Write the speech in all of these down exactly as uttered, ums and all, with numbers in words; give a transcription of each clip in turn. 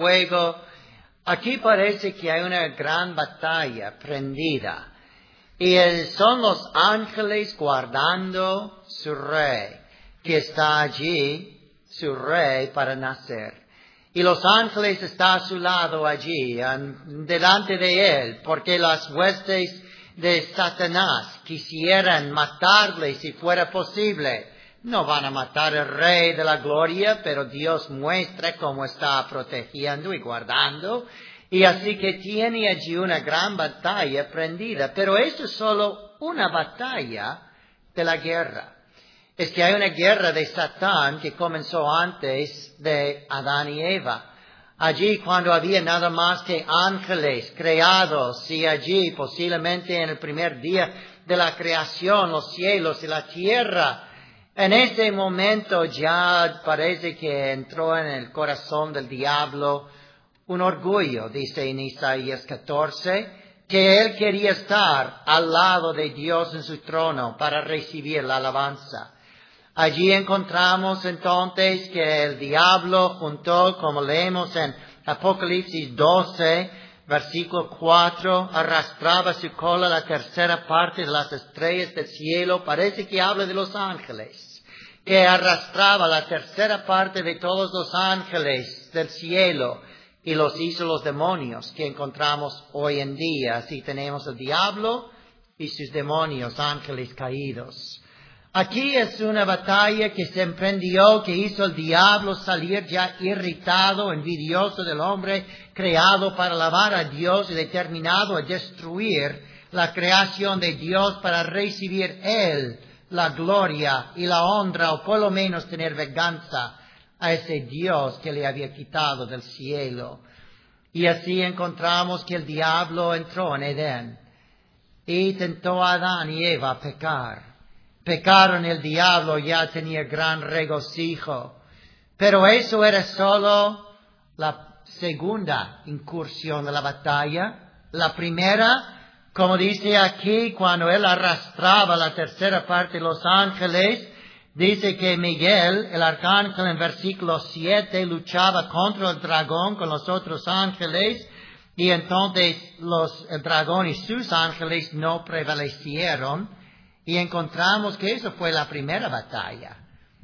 fuego. Aquí parece que hay una gran batalla prendida. Y son los ángeles guardando su rey, que está allí, su rey, para nacer. Y los ángeles están a su lado allí, delante de él, porque las huestes de Satanás quisieran matarle si fuera posible. No van a matar al Rey de la Gloria, pero Dios muestra cómo está protegiendo y guardando. Y así que tiene allí una gran batalla prendida. Pero eso es solo una batalla de la guerra. Es que hay una guerra de Satán que comenzó antes de Adán y Eva. Allí cuando había nada más que ángeles creados y allí posiblemente en el primer día de la creación, los cielos y la tierra. En ese momento ya parece que entró en el corazón del diablo un orgullo, dice en Isaías catorce, que él quería estar al lado de Dios en su trono para recibir la alabanza. Allí encontramos entonces que el diablo juntó, como leemos en Apocalipsis doce, versículo cuatro, arrastraba su cola la tercera parte de las estrellas del cielo. Parece que habla de los ángeles, que arrastraba la tercera parte de todos los ángeles del cielo y los hizo los demonios que encontramos hoy en día. Así tenemos el diablo y sus demonios, ángeles caídos. Aquí es una batalla que se emprendió, que hizo el diablo salir ya irritado, envidioso del hombre creado para alabar a Dios y determinado a destruir la creación de Dios para recibir él la gloria y la honra, o por lo menos tener venganza a ese Dios que le había quitado del cielo. Y así encontramos que el diablo entró en Edén y tentó a Adán y Eva a pecar. Pecaron, el diablo ya tenía gran regocijo. Pero eso era solo la segunda incursión de la batalla. La primera, como dice aquí, cuando él arrastraba la tercera parte de los ángeles, dice que Miguel, el arcángel, en versículo siete, luchaba contra el dragón con los otros ángeles, y entonces los, el dragón y sus ángeles no prevalecieron. Y encontramos que eso fue la primera batalla.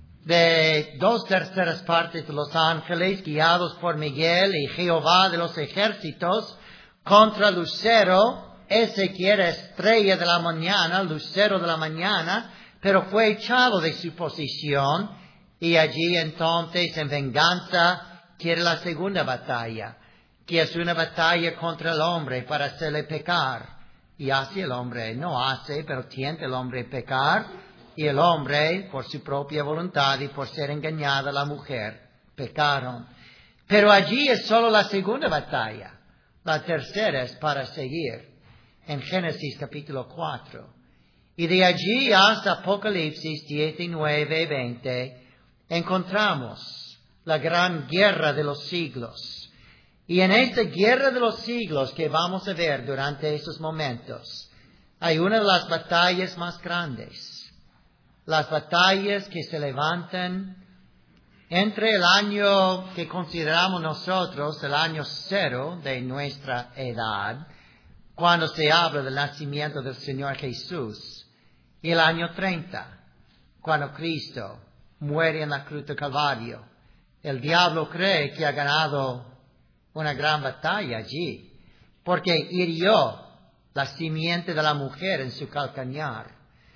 De dos terceras partes de los ángeles, guiados por Miguel y Jehová de los ejércitos, contra Lucero, ese que era estrella de la mañana, lucero de la mañana, pero fue echado de su posición, y allí entonces en venganza quiere la segunda batalla, que es una batalla contra el hombre para hacerle pecar. Y hace el hombre, no hace, pero tiende el hombre a pecar, y el hombre, por su propia voluntad y por ser engañada la mujer, pecaron. Pero allí es solo la segunda batalla. La tercera es para seguir en Génesis capítulo cuatro. Y de allí hasta Apocalipsis diecinueve, veinte, encontramos la gran guerra de los siglos. Y en esta guerra de los siglos que vamos a ver durante esos momentos, hay una de las batallas más grandes. Las batallas que se levantan entre el año que consideramos nosotros, el año cero de nuestra edad, cuando se habla del nacimiento del Señor Jesús, y el año treinta, cuando Cristo muere en la cruz del Calvario. El diablo cree que ha ganado una gran batalla allí, porque hirió la simiente de la mujer en su calcañar.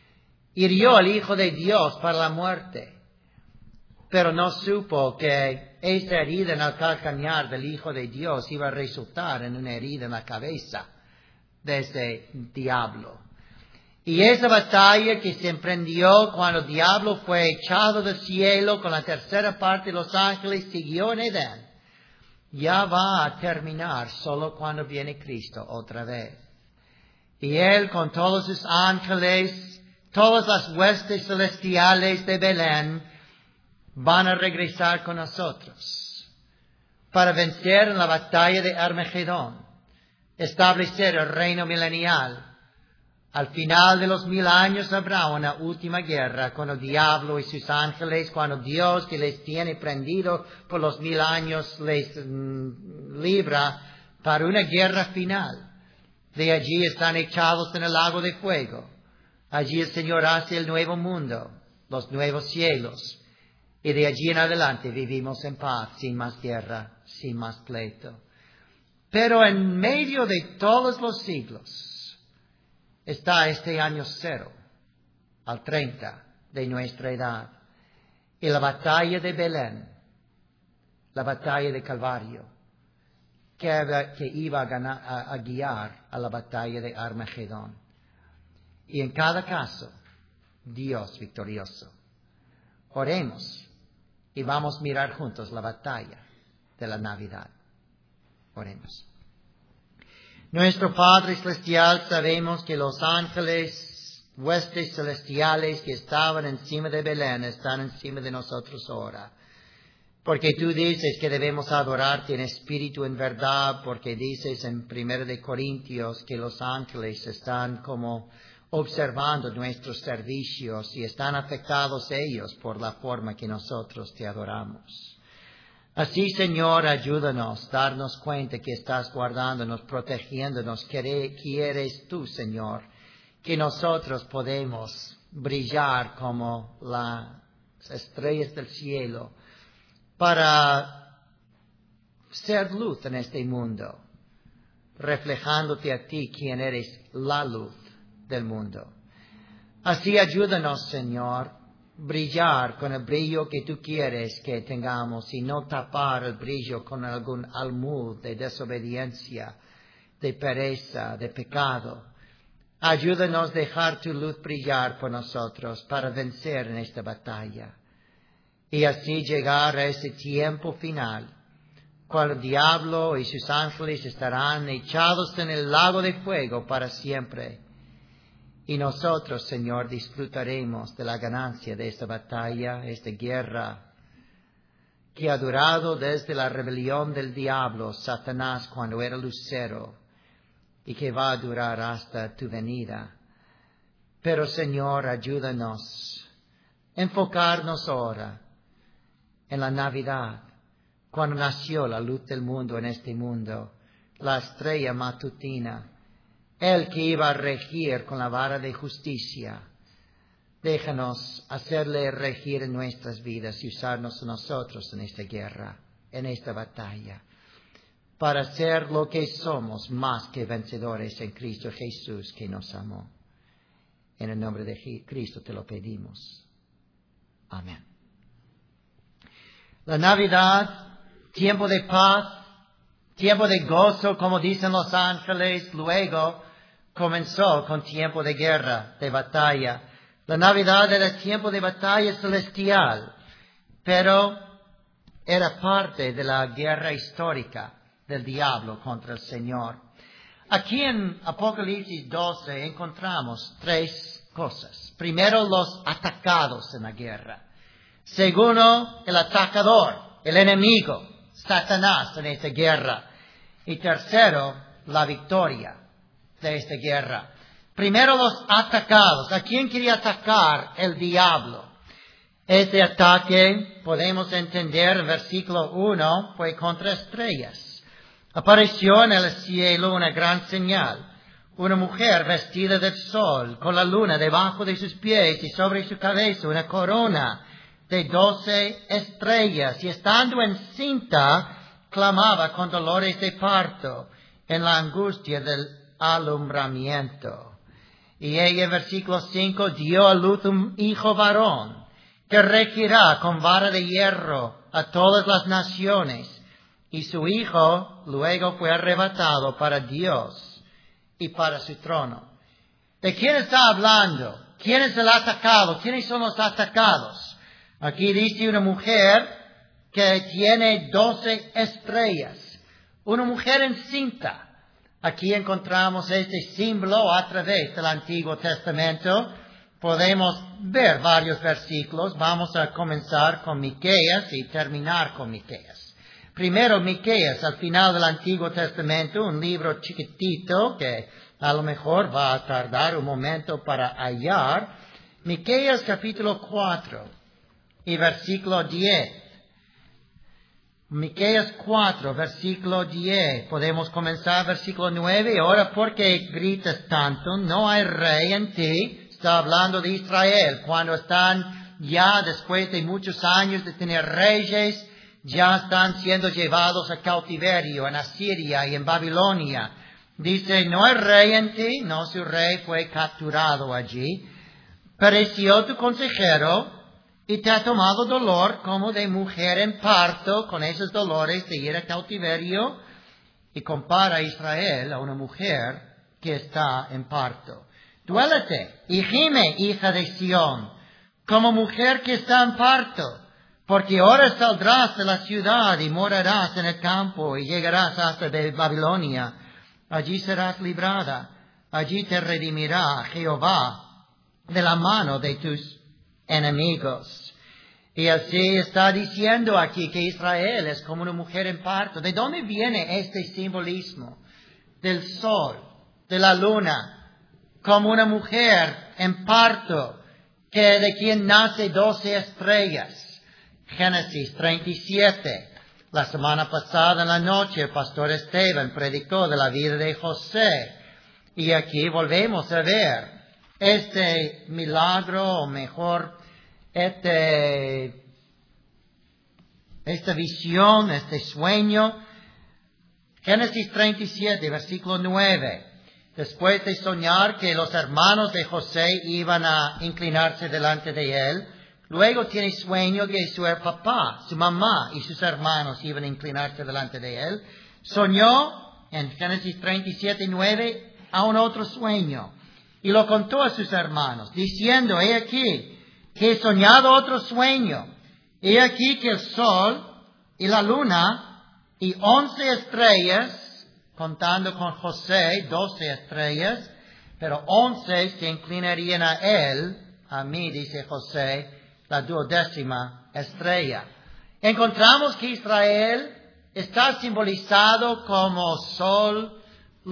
Hirió al Hijo de Dios para la muerte, pero no supo que esta herida en el calcañar del Hijo de Dios iba a resultar en una herida en la cabeza de ese diablo. Y esa batalla que se emprendió cuando el diablo fue echado del cielo con la tercera parte de los ángeles, siguió en Edén, ya va a terminar solo cuando viene Cristo otra vez. Y Él con todos sus ángeles, todas las huestes celestiales de Belén, van a regresar con nosotros para vencer en la batalla de Armagedón, establecer el reino milenial, Al final de los mil años habrá una última guerra con el diablo y sus ángeles, cuando Dios, que les tiene prendido por los mil años, les mm, libra para una guerra final. De allí están echados en el lago de fuego. Allí el Señor hace el nuevo mundo, los nuevos cielos. Y de allí en adelante vivimos en paz, sin más guerra, sin más pleito. Pero en medio de todos los siglos está este año cero al treinta de nuestra edad. Y la batalla de Belén, la batalla de Calvario, que, que iba a, ganar, a, a guiar a la batalla de Armagedón. Y en cada caso, Dios victorioso. Oremos y vamos a mirar juntos la batalla de la Navidad. Oremos. Nuestro Padre Celestial, sabemos que los ángeles, huestes celestiales que estaban encima de Belén, están encima de nosotros ahora. Porque tú dices que debemos adorarte en espíritu, en verdad, porque dices en primero de Corintios que los ángeles están como observando nuestros servicios y están afectados ellos por la forma que nosotros te adoramos. Así, Señor, ayúdanos a darnos cuenta que estás guardándonos, protegiéndonos. Quieres tú, Señor, que nosotros podemos brillar como las estrellas del cielo para ser luz en este mundo, reflejándote a ti, quien eres la luz del mundo. Así ayúdanos, Señor, brillar con el brillo que tú quieres que tengamos y no tapar el brillo con algún almud de desobediencia, de pereza, de pecado. Ayúdanos a dejar tu luz brillar por nosotros para vencer en esta batalla y así llegar a ese tiempo final, cuando el diablo y sus ángeles estarán echados en el lago de fuego para siempre. Y nosotros, Señor, disfrutaremos de la ganancia de esta batalla, esta guerra, que ha durado desde la rebelión del diablo, Satanás, cuando era lucero, y que va a durar hasta tu venida. Pero, Señor, ayúdanos a enfocarnos ahora en la Navidad, cuando nació la luz del mundo en este mundo, la estrella matutina, el que iba a regir con la vara de justicia. Déjanos hacerle regir en nuestras vidas y usarnos a nosotros en esta guerra, en esta batalla, para ser lo que somos, más que vencedores en Cristo Jesús, que nos amó. En el nombre de Cristo te lo pedimos. Amén. La Navidad, tiempo de paz, tiempo de gozo, como dicen los ángeles, luego comenzó con tiempo de guerra, de batalla. La Navidad era tiempo de batalla celestial, pero era parte de la guerra histórica del diablo contra el Señor. Aquí en Apocalipsis doce encontramos tres cosas. Primero, los atacados en la guerra. Segundo, el atacador, el enemigo, Satanás en esta guerra. Y tercero, la victoria de esta guerra. Primero, los atacados. ¿A quién quería atacar el diablo? Este ataque, podemos entender en versículo uno, fue contra estrellas. Apareció en el cielo una gran señal. Una mujer vestida del sol, con la luna debajo de sus pies y sobre su cabeza una corona de doce estrellas. Y estando encinta, clamaba con dolores de parto en la angustia del alumbramiento. Y ella, versículo cinco, dio a luz un hijo varón, que regirá con vara de hierro a todas las naciones. Y su hijo luego fue arrebatado para Dios y para su trono. ¿De quién está hablando? ¿Quién es el atacado? ¿Quiénes son los atacados? Aquí dice una mujer que tiene doce estrellas. Una mujer encinta. Aquí encontramos este símbolo a través del Antiguo Testamento. Podemos ver varios versículos. Vamos a comenzar con Miqueas y terminar con Miqueas. Primero, Miqueas, al final del Antiguo Testamento, un libro chiquitito que A lo mejor va a tardar un momento para hallar. Miqueas capítulo cuatro y versículo diez. Miqueas cuatro, versículo diez. Podemos comenzar versículo nueve. Ahora, ¿por qué gritas tanto? No hay rey en ti. Está hablando de Israel. Cuando están ya después de muchos años de tener reyes, ya están siendo llevados a cautiverio en Asiria y en Babilonia. Dice, no hay rey en ti. No, su rey fue capturado allí. Pereció tu consejero. Y te ha tomado dolor como de mujer en parto, con esos dolores de ir a cautiverio, y compara a Israel a una mujer que está en parto. Duélete y gime, hija de Sión, como mujer que está en parto, porque ahora saldrás de la ciudad y morarás en el campo y llegarás hasta Babilonia. Allí serás librada, allí te redimirá Jehová de la mano de tus enemigos. Y así está diciendo aquí que Israel es como una mujer en parto. ¿De dónde viene este simbolismo? Del sol, de la luna, como una mujer en parto, que de quien nace doce estrellas. Génesis treinta y siete. La semana pasada en la noche el pastor Esteban predicó de la vida de José. Y aquí volvemos a ver este milagro, o mejor, Este, esta visión, este sueño. Génesis treinta y siete, versículo nueve. Después de soñar que los hermanos de José iban a inclinarse delante de él, luego tiene sueño que su papá, su mamá y sus hermanos iban a inclinarse delante de él. Soñó en Génesis treinta y siete, nueve a un otro sueño y lo contó a sus hermanos, diciendo, he aquí, que he soñado otro sueño. He aquí que el sol y la luna y once estrellas, contando con José, doce estrellas, pero once se inclinarían a él, a mí, dice José, la duodécima estrella. Encontramos que Israel está simbolizado como sol,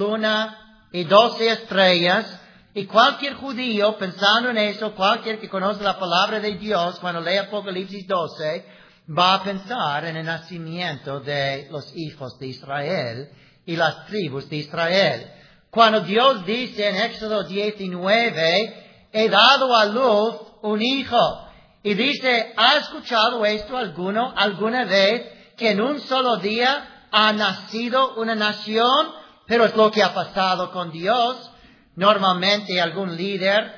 luna y doce estrellas. Y cualquier judío, pensando en eso, cualquier que conoce la palabra de Dios, cuando lee Apocalipsis doce, va a pensar en el nacimiento de los hijos de Israel y las tribus de Israel. Cuando Dios dice en Éxodo diecinueve, he dado a luz un hijo. Y dice, ¿ha escuchado esto alguno alguna vez que en un solo día ha nacido una nación? Pero es lo que ha pasado con Dios. Normalmente algún líder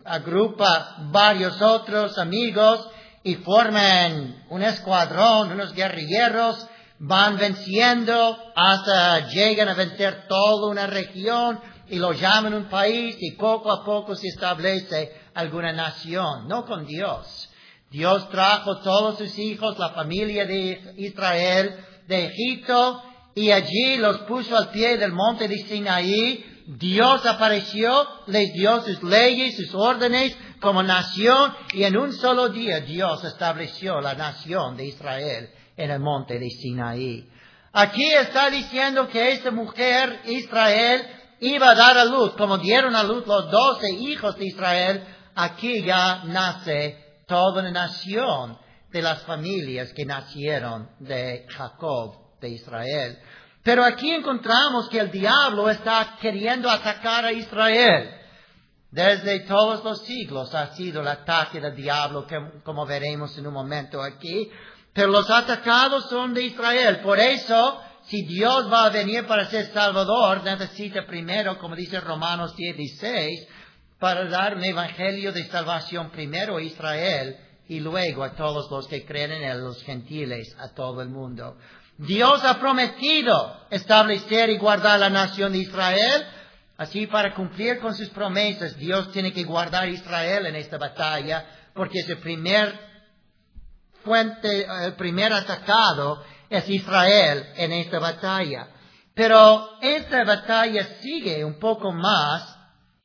agrupa varios otros amigos y forman un escuadrón, unos guerrilleros, van venciendo hasta llegan a vencer toda una región y lo llaman un país y poco a poco se establece alguna nación. No con Dios. Dios trajo todos sus hijos, la familia de Israel, de Egipto, y allí los puso al pie del monte de Sinaí. Dios apareció, les dio sus leyes, sus órdenes como nación, y en un solo día Dios estableció la nación de Israel en el monte de Sinaí. Aquí está diciendo que esta mujer, Israel, iba a dar a luz, como dieron a luz los doce hijos de Israel. Aquí ya nace toda una nación de las familias que nacieron de Jacob, de Israel. Pero aquí encontramos que el diablo está queriendo atacar a Israel. Desde todos los siglos ha sido el ataque del diablo, que, como veremos en un momento aquí. Pero los atacados son de Israel. Por eso, si Dios va a venir para ser Salvador, necesita primero, como dice Romanos dieciséis, para dar un evangelio de salvación primero a Israel y luego a todos los que creen en él, los gentiles, a todo el mundo. Dios ha prometido establecer y guardar la nación de Israel. Así, para cumplir con sus promesas, Dios tiene que guardar a Israel en esta batalla, porque es el primer fuente, el primer atacado es Israel en esta batalla. Pero esta batalla sigue un poco más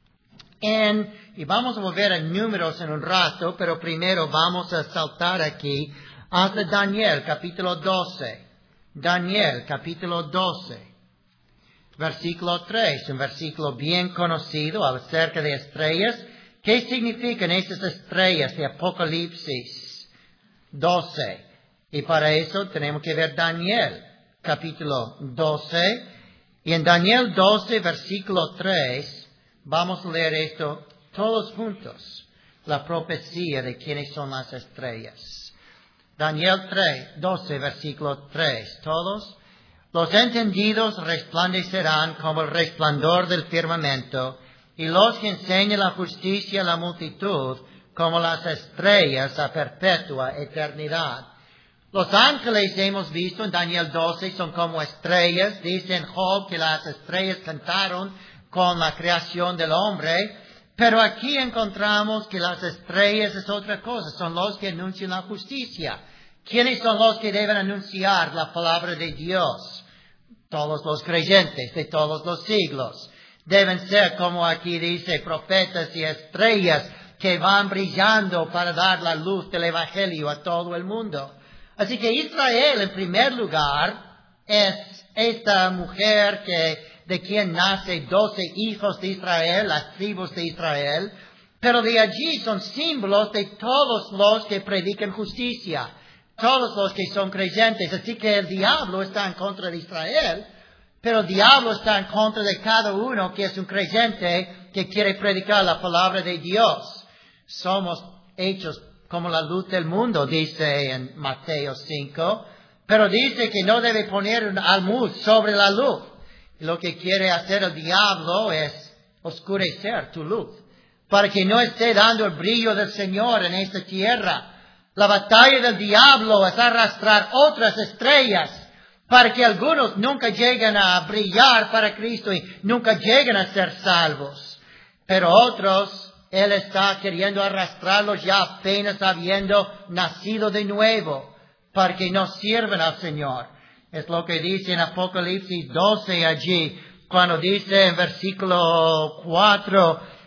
en, y vamos a volver a Números en un rato, pero primero vamos a saltar aquí hasta Daniel capítulo doce. Daniel capítulo doce. Versículo tres, un versículo bien conocido acerca de estrellas. ¿Qué significan esas estrellas de Apocalipsis doce? Y para eso tenemos que ver Daniel, capítulo doce. Y en Daniel doce, versículo tres, vamos a leer esto todos juntos. La profecía de quiénes son las estrellas. Daniel tres, doce, versículo tres. Todos. Los entendidos resplandecerán como el resplandor del firmamento, y los que enseñan la justicia a la multitud como las estrellas a perpetua eternidad. Los ángeles hemos visto en Daniel doce son como estrellas. Dice en Job que las estrellas cantaron con la creación del hombre. Pero aquí encontramos que las estrellas es otra cosa. Son los que anuncian la justicia. ¿Quiénes son los que deben anunciar la palabra de Dios? Todos los creyentes de todos los siglos. Deben ser, como aquí dice, profetas y estrellas que van brillando para dar la luz del Evangelio a todo el mundo. Así que Israel, en primer lugar, es esta mujer que, de quien nace doce hijos de Israel, las tribus de Israel. Pero de allí son símbolos de todos los que predican justicia. Todos los que son creyentes. Así que el diablo está en contra de Israel, pero el diablo está en contra de cada uno que es un creyente que quiere predicar la palabra de Dios. Somos hechos como la luz del mundo, dice en Mateo cinco, pero dice que no debe poner un almud sobre la luz. Lo que quiere hacer el diablo es oscurecer tu luz, para que no esté dando el brillo del Señor en esta tierra. La batalla del diablo es arrastrar otras estrellas para que algunos nunca lleguen a brillar para Cristo y nunca lleguen a ser salvos. Pero otros, Él está queriendo arrastrarlos ya apenas habiendo nacido de nuevo para que no sirvan al Señor. Es lo que dice en Apocalipsis doce allí, cuando dice en versículo cuatro,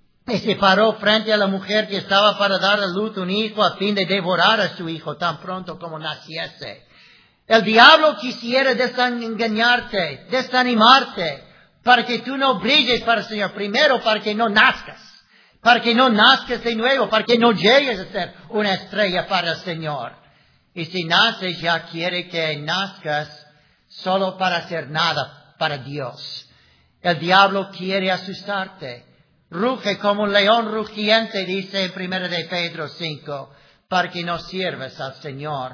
y se paró frente a la mujer que estaba para dar a luz un hijo a fin de devorar a su hijo tan pronto como naciese. El diablo quisiera desengañarte, desanimarte, para que tú no brilles para el Señor. Primero, para que no nazcas, para que no nazcas de nuevo, para que no llegues a ser una estrella para el Señor. Y si naces, ya quiere que nazcas solo para hacer nada para Dios. El diablo quiere asustarte. Ruge como un león rugiente, dice en primera de Pedro cinco, para que no sirvas al Señor.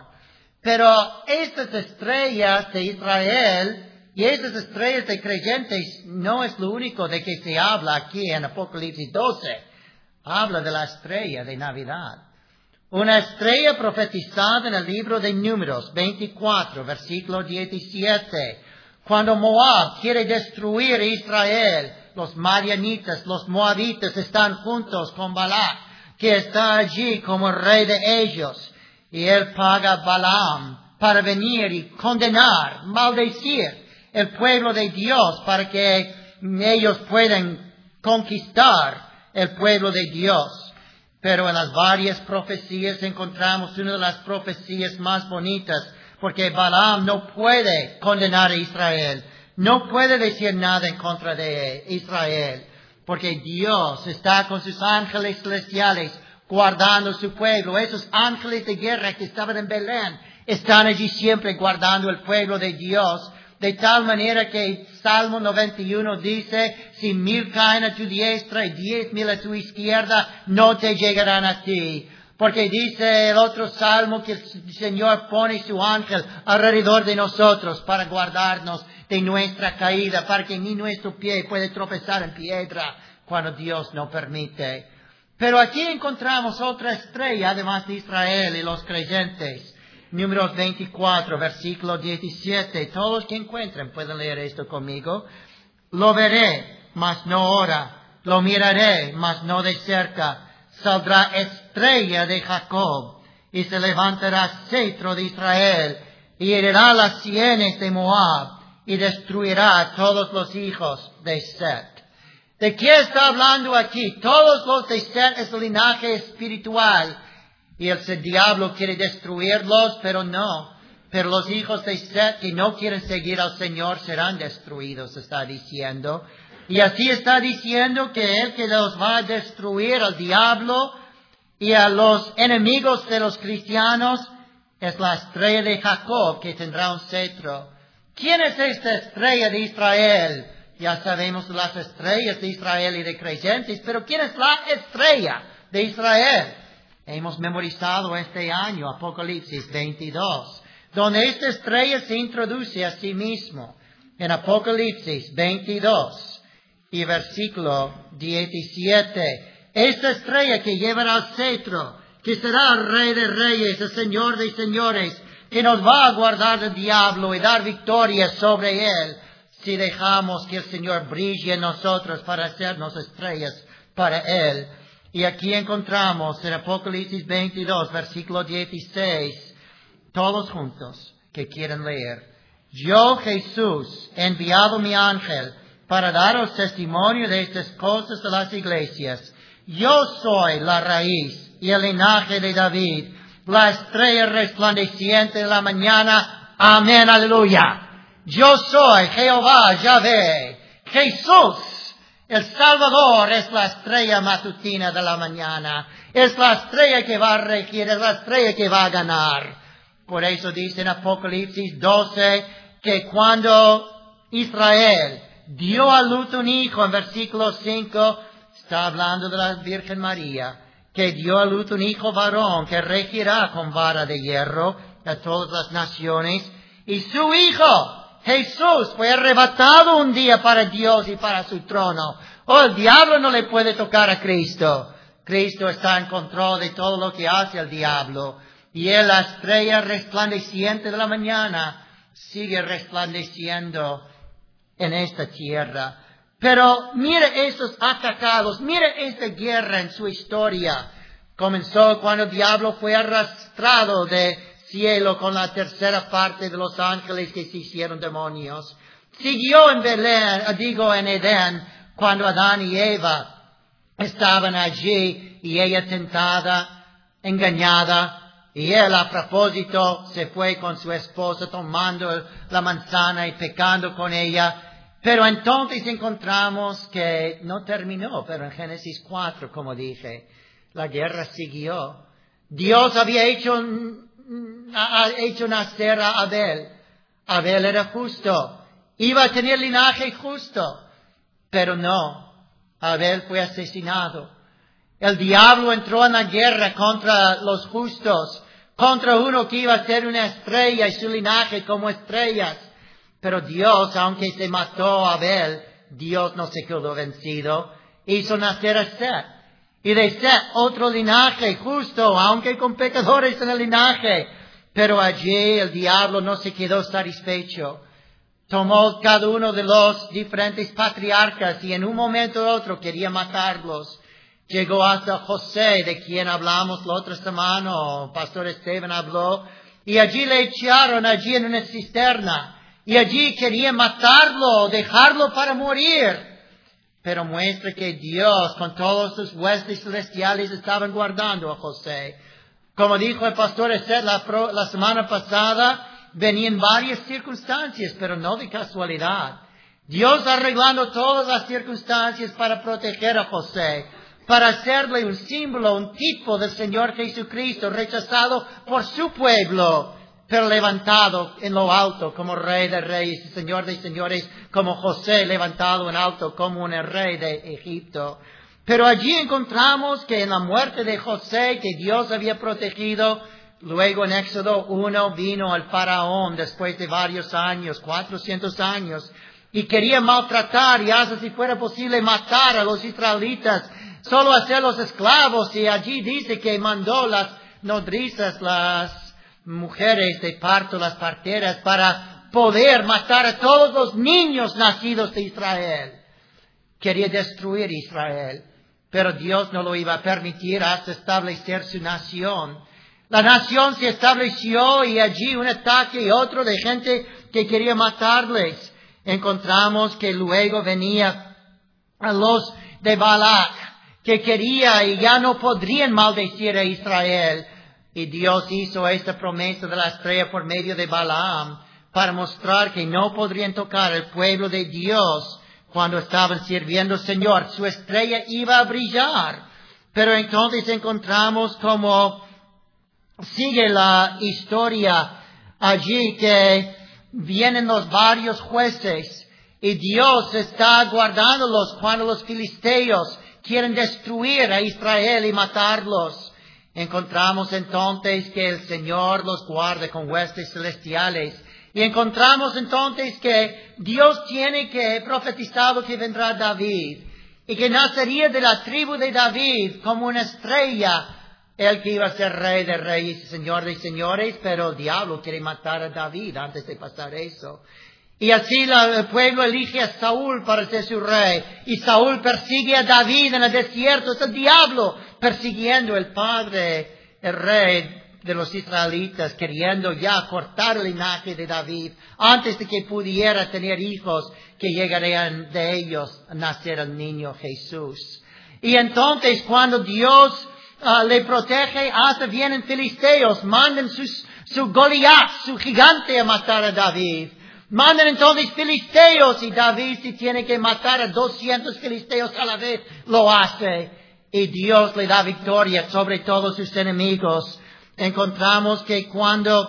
Pero estas estrellas de Israel y estas estrellas de creyentes no es lo único de que se habla aquí en Apocalipsis doce. Habla de la estrella de Navidad. Una estrella profetizada en el libro de Números veinticuatro, versículo diecisiete. Cuando Moab quiere destruir a Israel, los madianitas, los moabitas están juntos con Balac, que está allí como el rey de ellos. Y él paga a Balaam para venir y condenar, maldecir el pueblo de Dios para que ellos puedan conquistar el pueblo de Dios. Pero en las varias profecías encontramos una de las profecías más bonitas, porque Balaam no puede condenar a Israel. No puede decir nada en contra de Israel, porque Dios está con sus ángeles celestiales guardando su pueblo. Esos ángeles de guerra que estaban en Belén están allí siempre guardando el pueblo de Dios. De tal manera que Salmo noventa y uno dice, si mil caen a tu diestra y diez mil a tu izquierda, no te llegarán a ti. Porque dice el otro salmo que el Señor pone su ángel alrededor de nosotros para guardarnos de nuestra caída, para que ni nuestro pie puede tropezar en piedra cuando Dios no permite. Pero aquí encontramos otra estrella, además de Israel y los creyentes. Números veinticuatro, versículo diecisiete. Todos los que encuentren pueden leer esto conmigo. Lo veré, mas no ahora. Lo miraré, mas no de cerca. Saldrá estrella de Jacob, y se levantará cetro de Israel, y herirá las sienes de Moab, y destruirá a todos los hijos de Set. ¿De qué está hablando aquí? Todos los de Set es el linaje espiritual, y el diablo quiere destruirlos, pero no. pero los hijos de Set que no quieren seguir al Señor serán destruidos, está diciendo. Y así está diciendo que Él que los va a destruir, al diablo y a los enemigos de los cristianos, es la estrella de Jacob que tendrá un cetro. ¿Quién es esta estrella de Israel? Ya sabemos las estrellas de Israel y de creyentes, pero ¿quién es la estrella de Israel? Hemos memorizado este año Apocalipsis veintidós, donde esta estrella se introduce a sí mismo. En Apocalipsis veintidós y versículo diecisiete, esta estrella que llevará el cetro, que será el Rey de Reyes, el Señor de Señores, que nos va a guardar del diablo y dar victoria sobre él, si dejamos que el Señor brille en nosotros para hacernos estrellas para Él. Y aquí encontramos en Apocalipsis veintidós, versículo dieciséis, todos juntos que quieren leer. Yo, Jesús, he enviado mi ángel para daros testimonio de estas cosas de las iglesias. Yo soy la raíz y el linaje de David, la estrella resplandeciente de la mañana. Amén, aleluya. Yo soy Jehová, Yahvé. Jesús, el Salvador, es la estrella matutina de la mañana. Es la estrella que va a regir, es la estrella que va a ganar. Por eso dice en Apocalipsis doce que cuando Israel dio a luz un hijo, en versículo cinco, está hablando de la Virgen María, que dio a luz un hijo varón que regirá con vara de hierro a todas las naciones. Y su hijo, Jesús, fue arrebatado un día para Dios y para su trono. Oh, el diablo no le puede tocar a Cristo. Cristo está en control de todo lo que hace el diablo. Y él, la estrella resplandeciente de la mañana, sigue resplandeciendo en esta tierra. Pero mire estos atacados, mire esta guerra en su historia. Comenzó cuando el diablo fue arrastrado de cielo con la tercera parte de los ángeles que se hicieron demonios. Siguió en Belén, digo en Edén, cuando Adán y Eva estaban allí y ella tentada, engañada, y él a propósito se fue con su esposa tomando la manzana y pecando con ella. Pero entonces encontramos que no terminó, pero en Génesis cuatro, como dije, la guerra siguió. Dios había hecho ha hecho nacer a Abel. Abel era justo. Iba a tener linaje justo. Pero no. Abel fue asesinado. El diablo entró en la guerra contra los justos. Contra uno que iba a ser una estrella y su linaje como estrellas. Pero Dios, aunque se mató a Abel, Dios no se quedó vencido. Hizo nacer a Set. Y de Set otro linaje justo, aunque con pecadores en el linaje. Pero allí el diablo no se quedó satisfecho. Tomó cada uno de los diferentes patriarcas y en un momento u otro quería matarlos. Llegó hasta José, de quien hablamos la otra semana, o Pastor Esteban habló. Y allí le echaron allí en una cisterna. Y allí quería matarlo, dejarlo para morir. Pero muestra que Dios, con todos sus huestes celestiales, estaban guardando a José. Como dijo el pastor Esther la, la semana pasada, venían varias circunstancias, pero no de casualidad. Dios arreglando todas las circunstancias para proteger a José, para hacerle un símbolo, un tipo del Señor Jesucristo, rechazado por su pueblo, pero levantado en lo alto como Rey de Reyes y Señor de Señores, como José levantado en alto como un rey de Egipto. Pero allí encontramos que en la muerte de José, que Dios había protegido, luego en Éxodo uno vino el faraón después de varios años, cuatrocientos años, y quería maltratar y hasta si fuera posible matar a los israelitas, solo hacerlos esclavos, y allí dice que mandó las nodrizas, las mujeres de parto, las parteras, para poder matar a todos los niños nacidos de Israel. Quería destruir Israel, pero Dios no lo iba a permitir hasta establecer su nación. La nación se estableció y allí un ataque y otro de gente que quería matarles. Encontramos que luego venía a los de Balac, que quería y ya no podrían maldecir a Israel. Y Dios hizo esta promesa de la estrella por medio de Balaam para mostrar que no podrían tocar el pueblo de Dios cuando estaban sirviendo al Señor. Su estrella iba a brillar. Pero entonces encontramos como sigue la historia allí, que vienen los varios jueces y Dios está guardándolos cuando los filisteos quieren destruir a Israel y matarlos. Encontramos entonces que el Señor los guarda con huestes celestiales. Y encontramos entonces que Dios tiene que profetizado que vendrá David y que nacería de la tribu de David como una estrella, el que iba a ser rey de reyes y señor de señores, pero el diablo quiere matar a David antes de pasar eso. Y así la, el pueblo elige a Saúl para ser su rey. Y Saúl persigue a David en el desierto. Es el diablo persiguiendo el padre, el rey de los israelitas, queriendo ya cortar el linaje de David antes de que pudiera tener hijos que llegarían de ellos a nacer el niño Jesús. Y entonces cuando Dios uh, le protege, hasta vienen filisteos, mandan sus, su Goliat, su gigante, a matar a David. Mandan entonces filisteos y David, si tiene que matar a doscientos filisteos a la vez, lo hace. Y Dios le da victoria sobre todos sus enemigos. Encontramos que cuando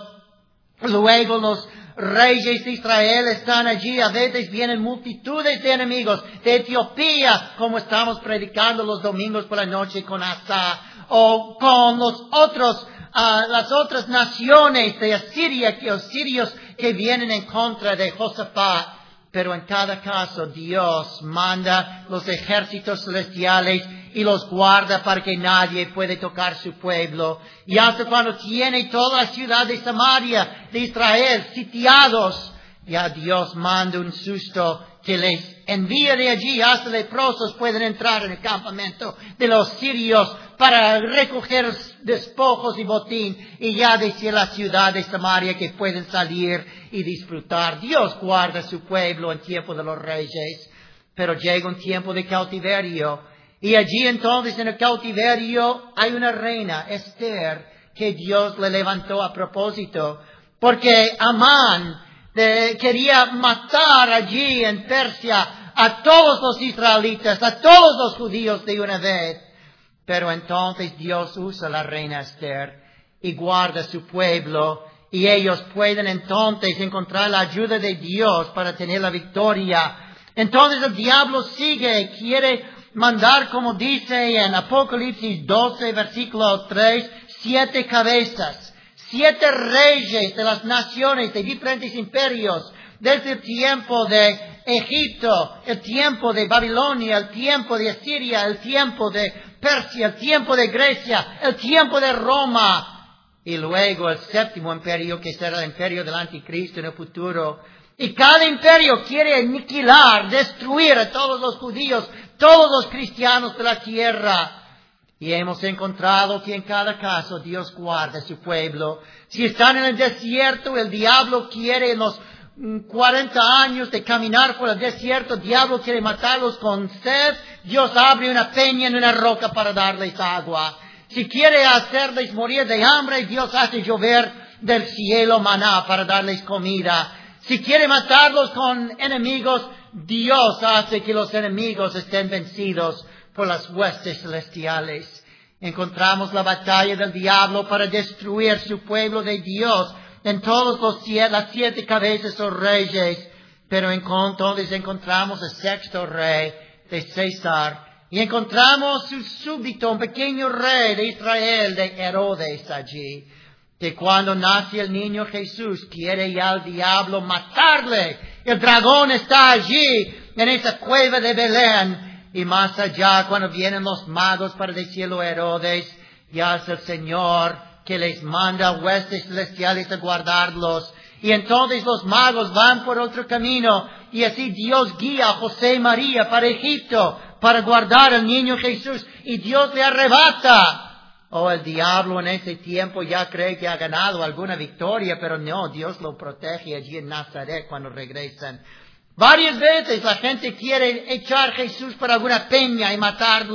luego los reyes de Israel están allí, a veces vienen multitudes de enemigos de Etiopía, como estamos predicando los domingos por la noche con Asa, o con los otros, uh, las otras naciones de Asiria, que los sirios que vienen en contra de Josafat. Pero en cada caso Dios manda los ejércitos celestiales y los guarda para que nadie puede tocar su pueblo. Y hasta cuando tiene toda la ciudad de Samaria, de Israel, sitiados, ya Dios manda un susto que les envía de allí, hasta leprosos pueden entrar en el campamento de los sirios para recoger despojos y botín, y ya decía la ciudad de Samaria que pueden salir y disfrutar. Dios guarda su pueblo en tiempo de los reyes, pero llega un tiempo de cautiverio, y allí entonces en el cautiverio hay una reina, Esther, que Dios le levantó a propósito, porque Amán de, quería matar allí en Persia a todos los israelitas, a todos los judíos de una vez. Pero entonces Dios usa a la reina Esther y guarda su pueblo, y ellos pueden entonces encontrar la ayuda de Dios para tener la victoria. Entonces el diablo sigue, quiere mandar, como dice en Apocalipsis doce, versículo tres, siete cabezas, siete reyes de las naciones, de diferentes imperios, desde el tiempo de Egipto, el tiempo de Babilonia, el tiempo de Asiria, el tiempo de Persia, el tiempo de Grecia, el tiempo de Roma, y luego el séptimo imperio, que será el imperio del anticristo en el futuro. Y cada imperio quiere aniquilar, destruir a todos los judíos, todos los cristianos de la tierra. Y hemos encontrado que en cada caso Dios guarda a su pueblo. Si están en el desierto, el diablo quiere en los cuarenta años de caminar por el desierto, el diablo quiere matarlos con sed. Dios abre una peña en una roca para darles agua. Si quiere hacerles morir de hambre, Dios hace llover del cielo maná para darles comida. Si quiere matarlos con enemigos, Dios hace que los enemigos estén vencidos por las huestes celestiales. Encontramos la batalla del diablo para destruir su pueblo de Dios en todos los las siete cabezas o reyes. Pero entonces encontramos el sexto rey de César. Y encontramos su súbdito, un pequeño rey de Israel, de Herodes allí. Que cuando nace el niño Jesús, quiere ya el diablo matarle. El dragón está allí, en esa cueva de Belén. Y más allá, cuando vienen los magos para decirlo a Herodes, ya es el Señor que les manda huestes celestiales a guardarlos. Y entonces los magos van por otro camino. Y así Dios guía a José y María para Egipto, para guardar al niño Jesús. Y Dios le arrebata. Oh, el diablo en ese tiempo ya cree que ha ganado alguna victoria, pero no, Dios lo protege allí en Nazaret cuando regresan. Varias veces la gente quiere echar a Jesús por alguna peña y matarlo,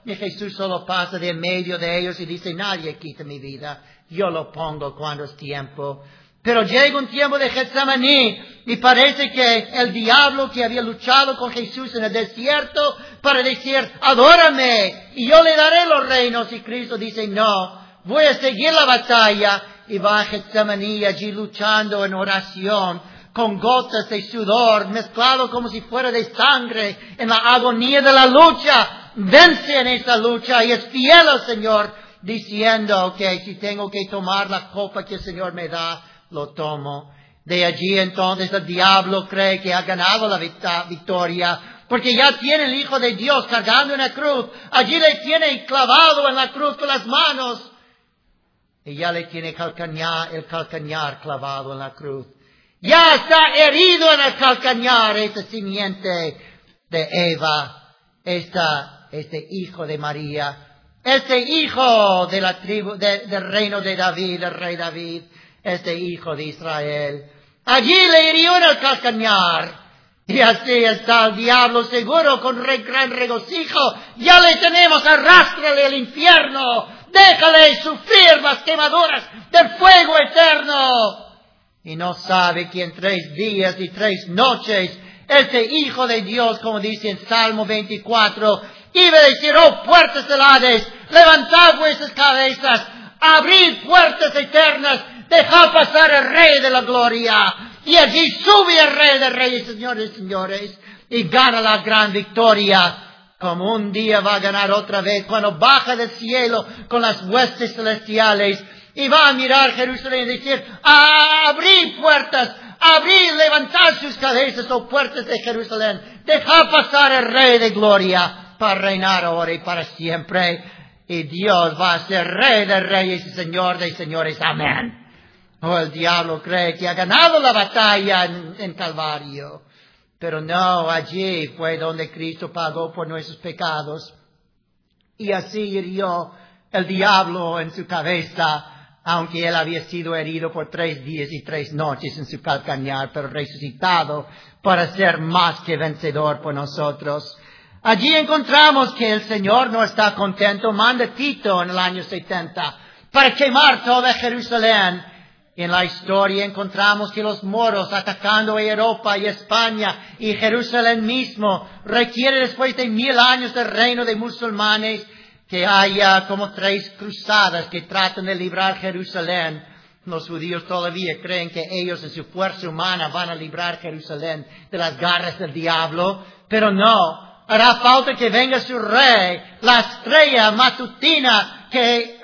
Y Jesús solo pasa de en medio de ellos y dice, nadie quita mi vida, yo lo pongo cuando es tiempo. Pero llega un tiempo de Getsemaní y parece que el diablo que había luchado con Jesús en el desierto para decir, adórame y yo le daré los reinos. Y Cristo dice, no, voy a seguir la batalla. Y va a Getsemaní allí luchando en oración, con gotas de sudor, mezclado como si fuera de sangre, en la agonía de la lucha. Vence en esa lucha y es fiel al Señor, diciendo que si tengo que tomar la copa que el Señor me da, lo tomo. De allí entonces el diablo cree que ha ganado la victoria, porque ya tiene el Hijo de Dios cargando en la cruz. Allí le tiene clavado en la cruz con las manos. Y ya le tiene calcañar, el calcañar clavado en la cruz. Ya está herido en el calcañar esta simiente de Eva, esta, este hijo de María, este hijo de la tribu, de, del reino de David, el rey David, este hijo de Israel. Allí le hirió en el calcañar. Y así está el diablo seguro con re, gran regocijo. Ya le tenemos, arrástrale al infierno. Déjale sufrir las quemaduras del fuego eterno. Y no sabe que en tres días y tres noches, este Hijo de Dios, como dice en Salmo veinticuatro, iba a decir, oh puertas del Hades, levantad vuestras cabezas, abrid puertas eternas, dejad pasar el Rey de la Gloria. Y allí sube el Rey de Reyes, señores y señores, y gana la gran victoria. Como un día va a ganar otra vez, cuando baja del cielo con las huestes celestiales y va a mirar Jerusalén y decir, abrid puertas, abrid, levantad sus cabezas, oh puertas de Jerusalén, dejad pasar el Rey de Gloria para reinar ahora y para siempre. Y Dios va a ser Rey de Reyes y Señor de Señores. Amén. Oh, el diablo cree que ha ganado la batalla en, en Calvario. Pero no, allí fue donde Cristo pagó por nuestros pecados. Y así hirió el diablo en su cabeza, aunque él había sido herido por tres días y tres noches en su calcañar, pero resucitado para ser más que vencedor por nosotros. Allí encontramos que el Señor no está contento, manda Tito en el año setenta para quemar toda Jerusalén. En la historia encontramos que los moros atacando a Europa y España y Jerusalén mismo requiere después de mil años del reino de musulmanes que haya como tres cruzadas que tratan de librar Jerusalén. Los judíos todavía creen que ellos en su fuerza humana van a librar Jerusalén de las garras del diablo, pero no. Hará falta que venga su rey, la estrella matutina que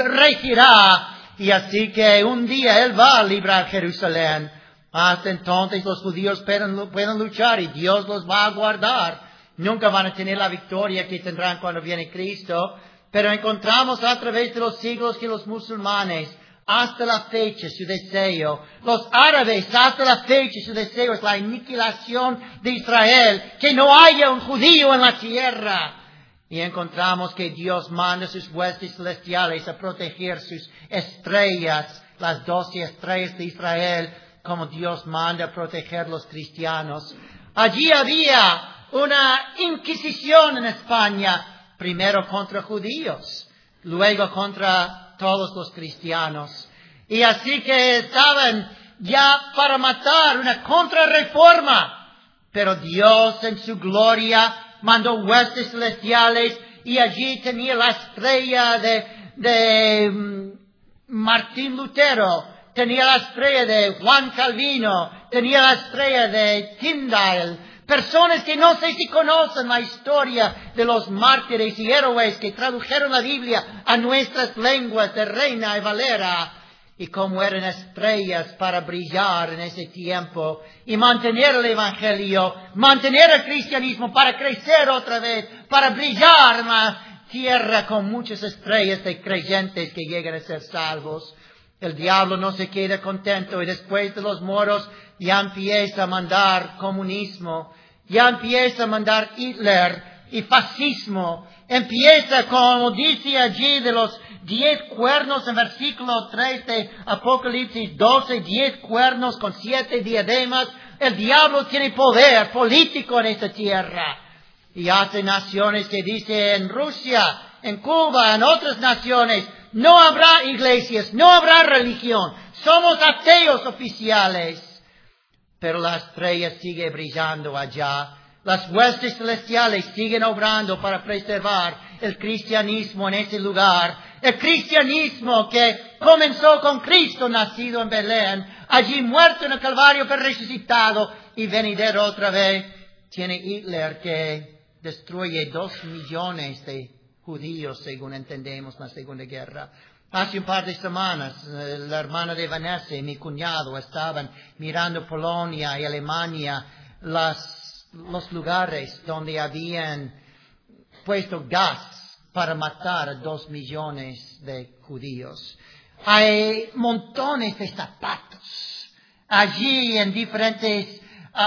regirá. Y así que un día Él va a librar Jerusalén. Hasta entonces los judíos pueden, pueden luchar y Dios los va a guardar. Nunca van a tener la victoria que tendrán cuando viene Cristo. Pero encontramos a través de los siglos que los musulmanes, hasta la fecha, su deseo, los árabes, hasta la fecha, su deseo es la aniquilación de Israel. Que no haya un judío en la tierra. Y encontramos que Dios manda sus huestes celestiales a proteger sus estrellas, las doce estrellas de Israel, como Dios manda a proteger los cristianos. Allí había una inquisición en España, primero contra judíos, luego contra todos los cristianos. Y así que estaban ya para matar una contrarreforma, pero Dios en su gloria mandó huestes celestiales y allí tenía la estrella de, de um, Martín Lutero, tenía la estrella de Juan Calvino, tenía la estrella de Tyndale, personas que no sé si conocen la historia de los mártires y héroes que tradujeron la Biblia a nuestras lenguas de Reina y Valera. Y como eran estrellas para brillar en ese tiempo y mantener el evangelio, mantener el cristianismo para crecer otra vez, para brillar en la tierra con muchas estrellas de creyentes que llegan a ser salvos. El diablo no se queda contento y después de los moros ya empieza a mandar comunismo, ya empieza a mandar Hitler y fascismo. Empieza, como dice allí, de los diez cuernos en versículo tres de Apocalipsis doce, diez cuernos con siete diademas. El diablo tiene poder político en esta tierra. Y hace naciones que dicen en Rusia, en Cuba, en otras naciones, no habrá iglesias, no habrá religión. Somos ateos oficiales. Pero la estrella sigue brillando allá. Las huestes celestiales siguen obrando para preservar el cristianismo en ese lugar. El cristianismo que comenzó con Cristo nacido en Belén, allí muerto en el Calvario, pero resucitado y venidero otra vez. Tiene Hitler que destruye dos millones de judíos, según entendemos, la Segunda Guerra. Hace un par de semanas, la hermana de Vanessa y mi cuñado estaban mirando Polonia y Alemania, las, los lugares donde habían puesto gas para matar a dos millones de judíos. Hay montones de zapatos allí en diferentes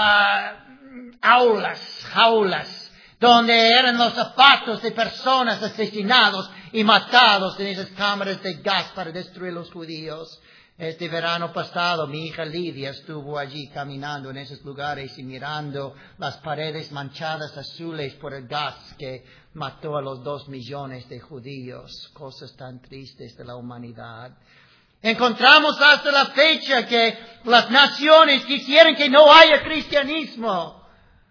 uh, aulas, jaulas, donde eran los zapatos de personas asesinados y matados en esas cámaras de gas para destruir los judíos. Este verano pasado mi hija Lidia estuvo allí caminando en esos lugares y mirando las paredes manchadas azules por el gas que mató a los dos millones de judíos. Cosas tan tristes de la humanidad. Encontramos hasta la fecha que las naciones quisieran que no haya cristianismo.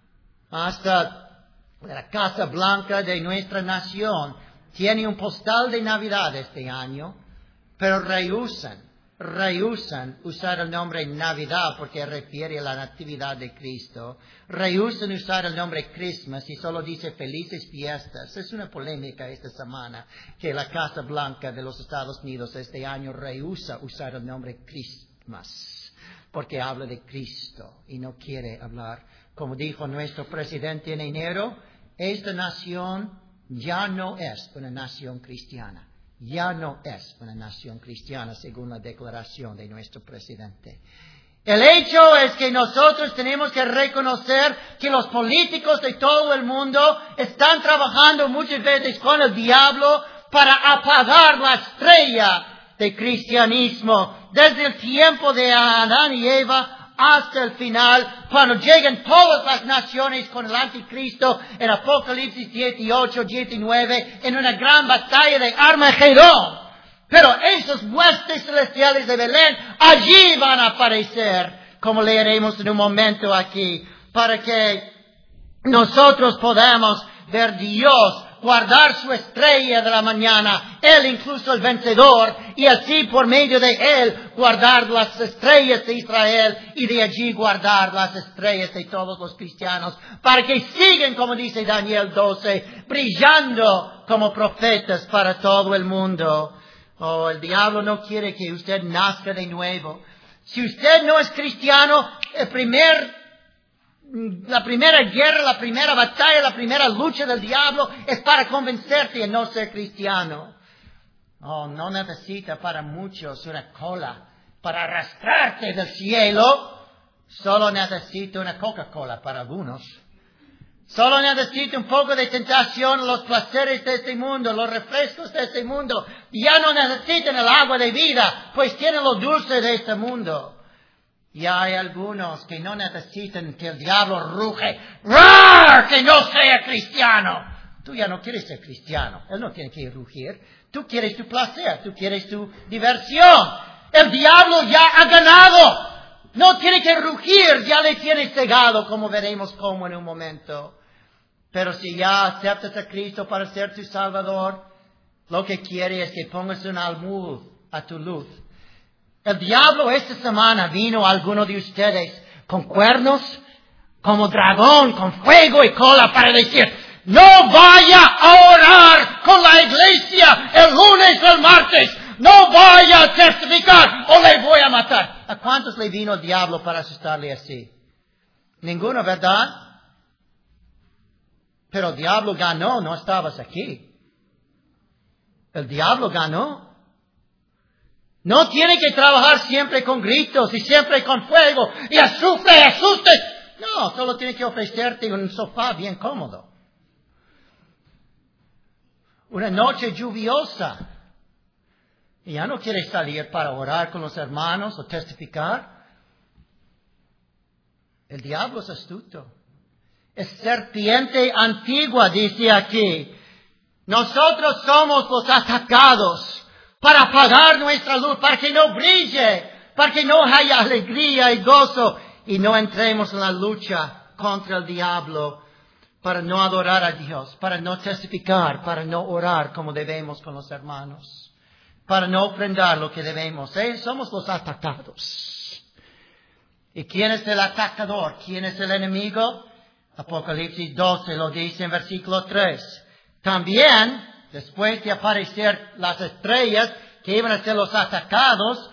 Hasta la Casa Blanca de nuestra nación tiene un postal de Navidad este año, pero rehusan, rehusan usar el nombre Navidad porque refiere a la natividad de Cristo. Rehusan usar el nombre Christmas y solo dice felices fiestas. Es una polémica esta semana que la Casa Blanca de los Estados Unidos este año rehúsa usar el nombre Christmas porque habla de Cristo y no quiere hablar. Como dijo nuestro presidente en enero, esta nación ya no es una nación cristiana. Ya no es una nación cristiana, según la declaración de nuestro presidente. El hecho es que nosotros tenemos que reconocer que los políticos de todo el mundo están trabajando muchas veces con el diablo para apagar la estrella de cristianismo. Desde el tiempo de Adán y Eva hasta el final, cuando lleguen todas las naciones con el anticristo en Apocalipsis dieciocho, diecinueve, en una gran batalla de Armagedón. Pero esos huestes celestiales de Belén allí van a aparecer, como leeremos en un momento aquí, para que nosotros podamos ver Dios guardar su estrella de la mañana, Él incluso el vencedor, y así por medio de Él guardar las estrellas de Israel y de allí guardar las estrellas de todos los cristianos, para que sigan, como dice Daniel doce, brillando como profetas para todo el mundo. Oh, el diablo no quiere que usted nazca de nuevo. Si usted no es cristiano, el primer La primera guerra, la primera batalla, la primera lucha del diablo es para convencerte a no ser cristiano. Oh, no necesita para muchos una cola para arrastrarte del cielo. Solo necesita una Coca-Cola para algunos. Solo necesita un poco de tentación, los placeres de este mundo, los refrescos de este mundo. Ya no necesitan el agua de vida, pues tienen lo dulce de este mundo. Y hay algunos que no necesitan que el diablo ruge, ¡rar! Que no sea cristiano. Tú ya no quieres ser cristiano. Él no tiene que rugir. Tú quieres tu placer, tú quieres tu diversión. El diablo ya ha ganado. No tiene que rugir, ya le tienes cegado, como veremos cómo en un momento. Pero si ya aceptas a Cristo para ser tu Salvador, lo que quiere es que pongas un almud a tu luz. El diablo esta semana vino a alguno de ustedes con cuernos, como dragón, con fuego y cola para decir, no vaya a orar con la iglesia el lunes o el martes, no vaya a testificar o le voy a matar. ¿A cuántos le vino el diablo para asustarle así? Ninguno, ¿verdad? Pero el diablo ganó, no estabas aquí. El diablo ganó. No tiene que trabajar siempre con gritos y siempre con fuego y azufre y asuste. No, solo tiene que ofrecerte un sofá bien cómodo. Una noche lluviosa. Y ya no quieres salir para orar con los hermanos o testificar. El diablo es astuto. es serpiente antigua, dice aquí. Nosotros somos los atacados para apagar nuestra luz, para que no brille, para que no haya alegría y gozo y no entremos en la lucha contra el diablo, para no adorar a Dios, para no testificar, para no orar como debemos con los hermanos, para no ofrendar lo que debemos. ¿Eh? Somos los atacados. ¿Y quién es el atacador? ¿Quién es el enemigo? Apocalipsis doce lo dice en versículo tres. También, después de aparecer las estrellas que iban a ser los atacados,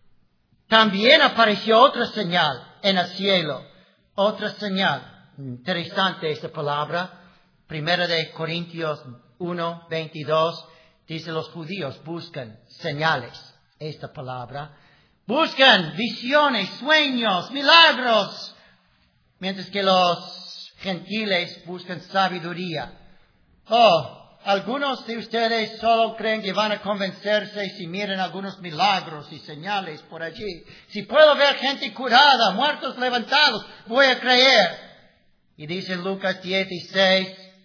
también apareció otra señal en el cielo. Otra señal. Interesante esta palabra. Primera de Corintios uno, veintidós. Dice los judíos buscan señales. Esta palabra. Buscan visiones, sueños, milagros. Mientras que los gentiles buscan sabiduría. Oh, algunos de ustedes solo creen que van a convencerse si miran algunos milagros y señales por allí. Si puedo ver gente curada, muertos levantados, voy a creer. Y dice Lucas dieciséis,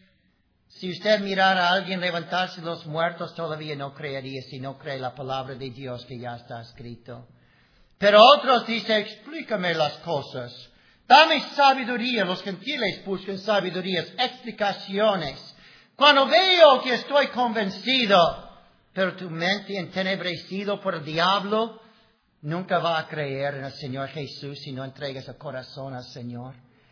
si usted mirara a alguien levantarse de los muertos, todavía no creería si no cree la palabra de Dios que ya está escrito. Pero otros dicen, explícame las cosas. Dame sabiduría. Los gentiles buscan sabidurías, explicaciones. Cuando veo que estoy convencido, pero tu mente entenebrecido por el diablo, nunca va a creer en el Señor Jesús si no entregas el corazón al Señor.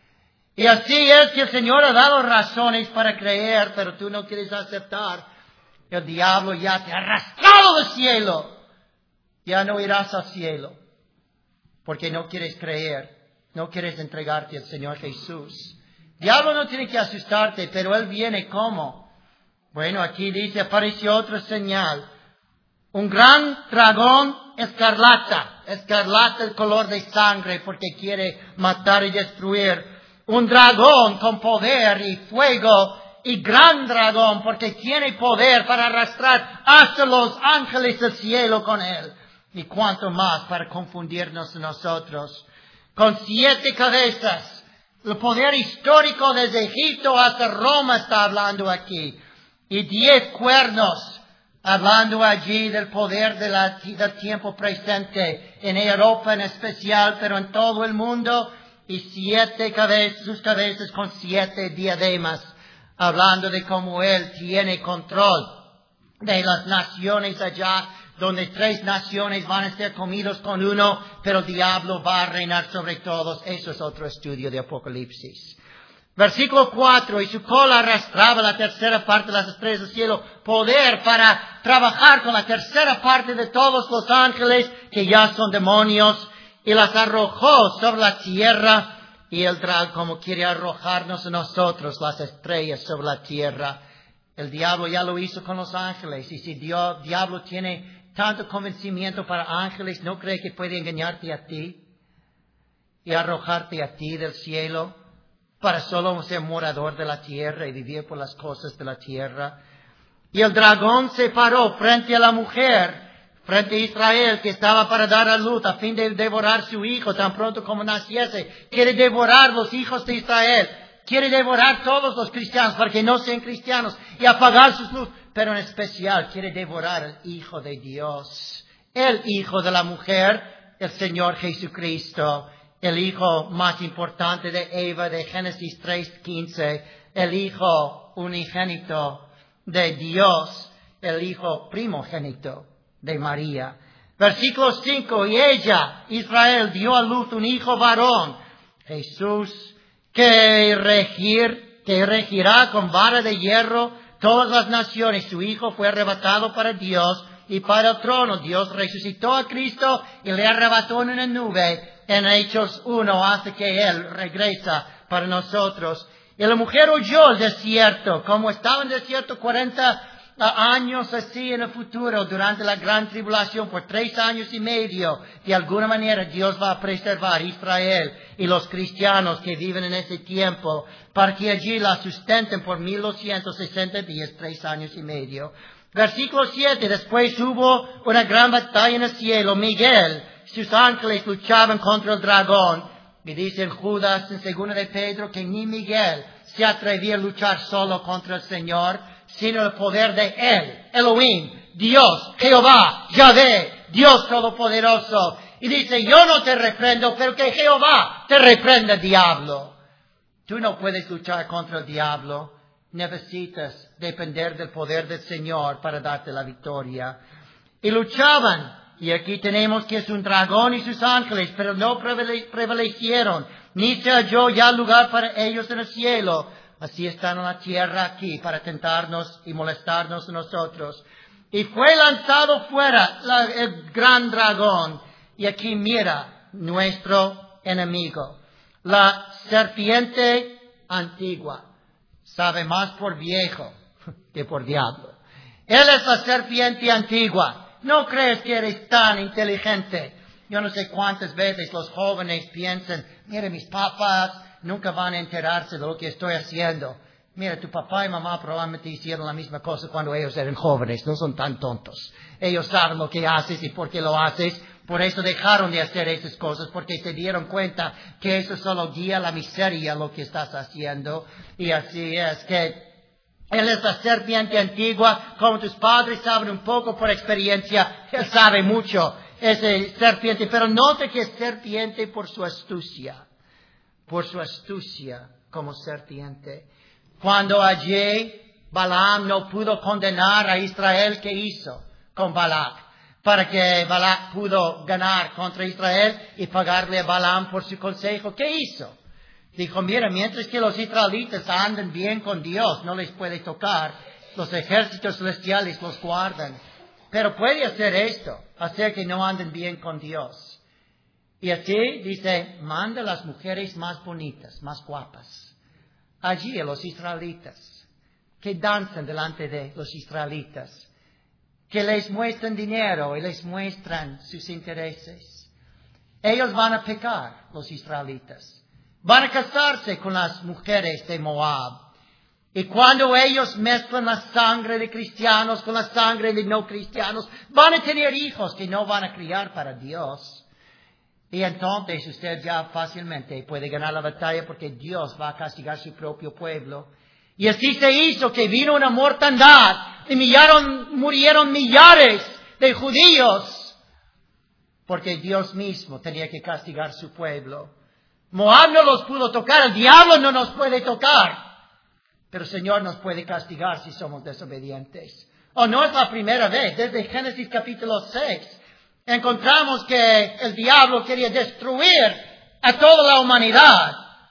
Y así es que el Señor ha dado razones para creer, pero tú no quieres aceptar. El diablo ya te ha arrastrado del cielo. Ya no irás al cielo, porque no quieres creer, no quieres entregarte al Señor Jesús. Diablo no tiene que asustarte, pero él viene ¿cómo? Bueno, aquí dice, apareció otra señal. Un gran dragón escarlata. Escarlata el color de sangre porque quiere matar y destruir. Un dragón con poder y fuego y gran dragón porque tiene poder para arrastrar hasta los ángeles del cielo con él. Y cuanto más para confundirnos nosotros. Con siete cabezas. El poder histórico desde Egipto hasta Roma está hablando aquí. Y diez cuernos, hablando allí del poder de la, del tiempo presente, en Europa en especial, pero en todo el mundo. Y siete cabezas, sus cabezas con siete diademas, hablando de cómo Él tiene control de las naciones allá, donde tres naciones van a ser comidos con uno, pero el diablo va a reinar sobre todos. Eso es otro estudio de Apocalipsis. Versículo cuatro, y su cola arrastraba la tercera parte de las estrellas del cielo, poder para trabajar con la tercera parte de todos los ángeles, que ya son demonios, y las arrojó sobre la tierra, y el dragón como quiere arrojarnos a nosotros las estrellas sobre la tierra. El diablo ya lo hizo con los ángeles, y si Dios, diablo tiene tanto convencimiento para ángeles, ¿no cree que puede engañarte a ti? Y arrojarte a ti del cielo, para solo ser morador de la tierra y vivir por las cosas de la tierra. Y el dragón se paró frente a la mujer, frente a Israel, que estaba para dar a luz a fin de devorar su hijo tan pronto como naciese. Quiere devorar los hijos de Israel. Quiere devorar todos los cristianos para que no sean cristianos y apagar sus luz. Pero en especial quiere devorar al Hijo de Dios. El Hijo de la mujer, el Señor Jesucristo. El Hijo más importante de Eva de Génesis tres quince. El Hijo unigénito de Dios. El Hijo primogénito de María. Versículo cinco. Y ella, Israel, dio a luz un hijo varón. Jesús, que regir, que regirá con vara de hierro todas las naciones. Su hijo fue arrebatado para Dios y para el trono. Dios resucitó a Cristo y le arrebató en una nube en Hechos uno hasta que Él regresa para nosotros. Y la mujer huyó al desierto, como estaba en el desierto cuarenta años así en el futuro, durante la gran tribulación, por tres años y medio. De alguna manera Dios va a preservar Israel y los cristianos que viven en ese tiempo, para que allí la sustenten por mil doscientos sesenta días, tres años y medio. Versículo siete, después hubo una gran batalla en el cielo. Miguel, sus ángeles luchaban contra el dragón. Y dice en Judas, en segunda de Pedro, que ni Miguel se atrevía a luchar solo contra el Señor, sino el poder de Él, Elohim, Dios, Jehová, Yahvé, Dios Todopoderoso. Y dice, yo no te reprendo, pero que Jehová te reprenda, diablo. Tú no puedes luchar contra el diablo. Necesitas depender del poder del Señor para darte la victoria. Y luchaban. Y aquí tenemos que es un dragón y sus ángeles, pero no prevalecieron. Ni se halló ya lugar para ellos en el cielo. Así están en la tierra aquí para tentarnos y molestarnos a nosotros. Y fue lanzado fuera la, el gran dragón. Y aquí mira nuestro enemigo. La serpiente antigua. Sabe más por viejo que por diablo. Él es la serpiente antigua. No crees que eres tan inteligente. Yo no sé cuántas veces los jóvenes piensan, mira, mis papás nunca van a enterarse de lo que estoy haciendo. Mira, tu papá y mamá probablemente hicieron la misma cosa cuando ellos eran jóvenes. No son tan tontos. Ellos saben lo que haces y por qué lo haces. Por eso dejaron de hacer esas cosas, porque se dieron cuenta que eso solo guía la miseria lo que estás haciendo. Y así es que Él es la serpiente antigua, como tus padres saben un poco por experiencia, Él sabe mucho, ese serpiente, pero note que es serpiente por su astucia, por su astucia como serpiente. Cuando allí Balaam no pudo condenar a Israel, ¿qué hizo con Balac? Para que Balac pudo ganar contra Israel y pagarle a Balaam por su consejo, ¿qué hizo? Dijo, mira, mientras que los israelitas anden bien con Dios, no les puede tocar, los ejércitos celestiales los guardan. Pero puede hacer esto, hacer que no anden bien con Dios. Y así dice, manda a las mujeres más bonitas, más guapas, allí a los israelitas, que danzan delante de los israelitas, que les muestran dinero y les muestran sus intereses. Ellos van a pecar, los israelitas. Van a casarse con las mujeres de Moab. Y cuando ellos mezclan la sangre de cristianos con la sangre de no cristianos, van a tener hijos que no van a criar para Dios. Y entonces usted ya fácilmente puede ganar la batalla porque Dios va a castigar su propio pueblo. Y así se hizo que vino una mortandad y millaron, murieron millares de judíos porque Dios mismo tenía que castigar su pueblo. Moab no los pudo tocar, el diablo no nos puede tocar, pero el Señor nos puede castigar si somos desobedientes. Oh, no es la primera vez, desde Génesis capítulo seis encontramos que el diablo quería destruir a toda la humanidad.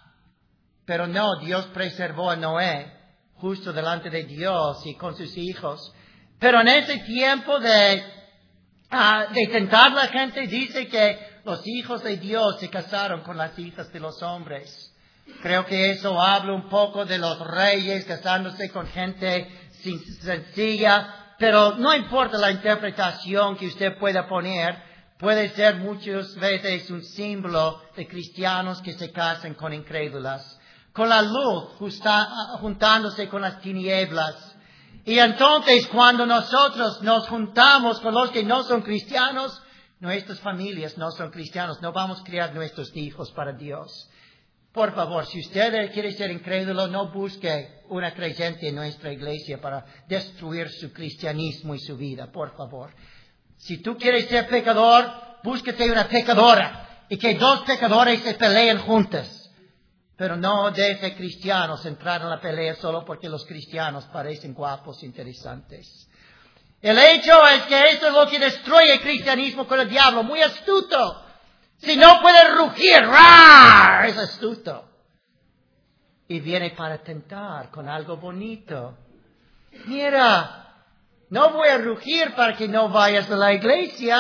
Pero no, Dios preservó a Noé justo delante de Dios y con sus hijos. Pero en ese tiempo de, uh, de tentar la gente, dice que los hijos de Dios se casaron con las hijas de los hombres. Creo que eso habla un poco de los reyes casándose con gente sencilla. Pero no importa la interpretación que usted pueda poner, puede ser muchas veces un símbolo de cristianos que se casan con incrédulas, con la luz justa, juntándose con las tinieblas. Y entonces cuando nosotros nos juntamos con los que no son cristianos, nuestras familias no son cristianos, no vamos a criar nuestros hijos para Dios. Por favor, si usted quiere ser incrédulo, no busque una creyente en nuestra iglesia para destruir su cristianismo y su vida, por favor. Si tú quieres ser pecador, búsquete una pecadora y que dos pecadores se peleen juntas. Pero no deje cristianos entrar en la pelea solo porque los cristianos parecen guapos e interesantes. El hecho es que eso es lo que destruye el cristianismo con el diablo, muy astuto. Si no puede rugir, ¡rar! Es astuto. Y viene para tentar con algo bonito. Mira, no voy a rugir para que no vayas a la iglesia,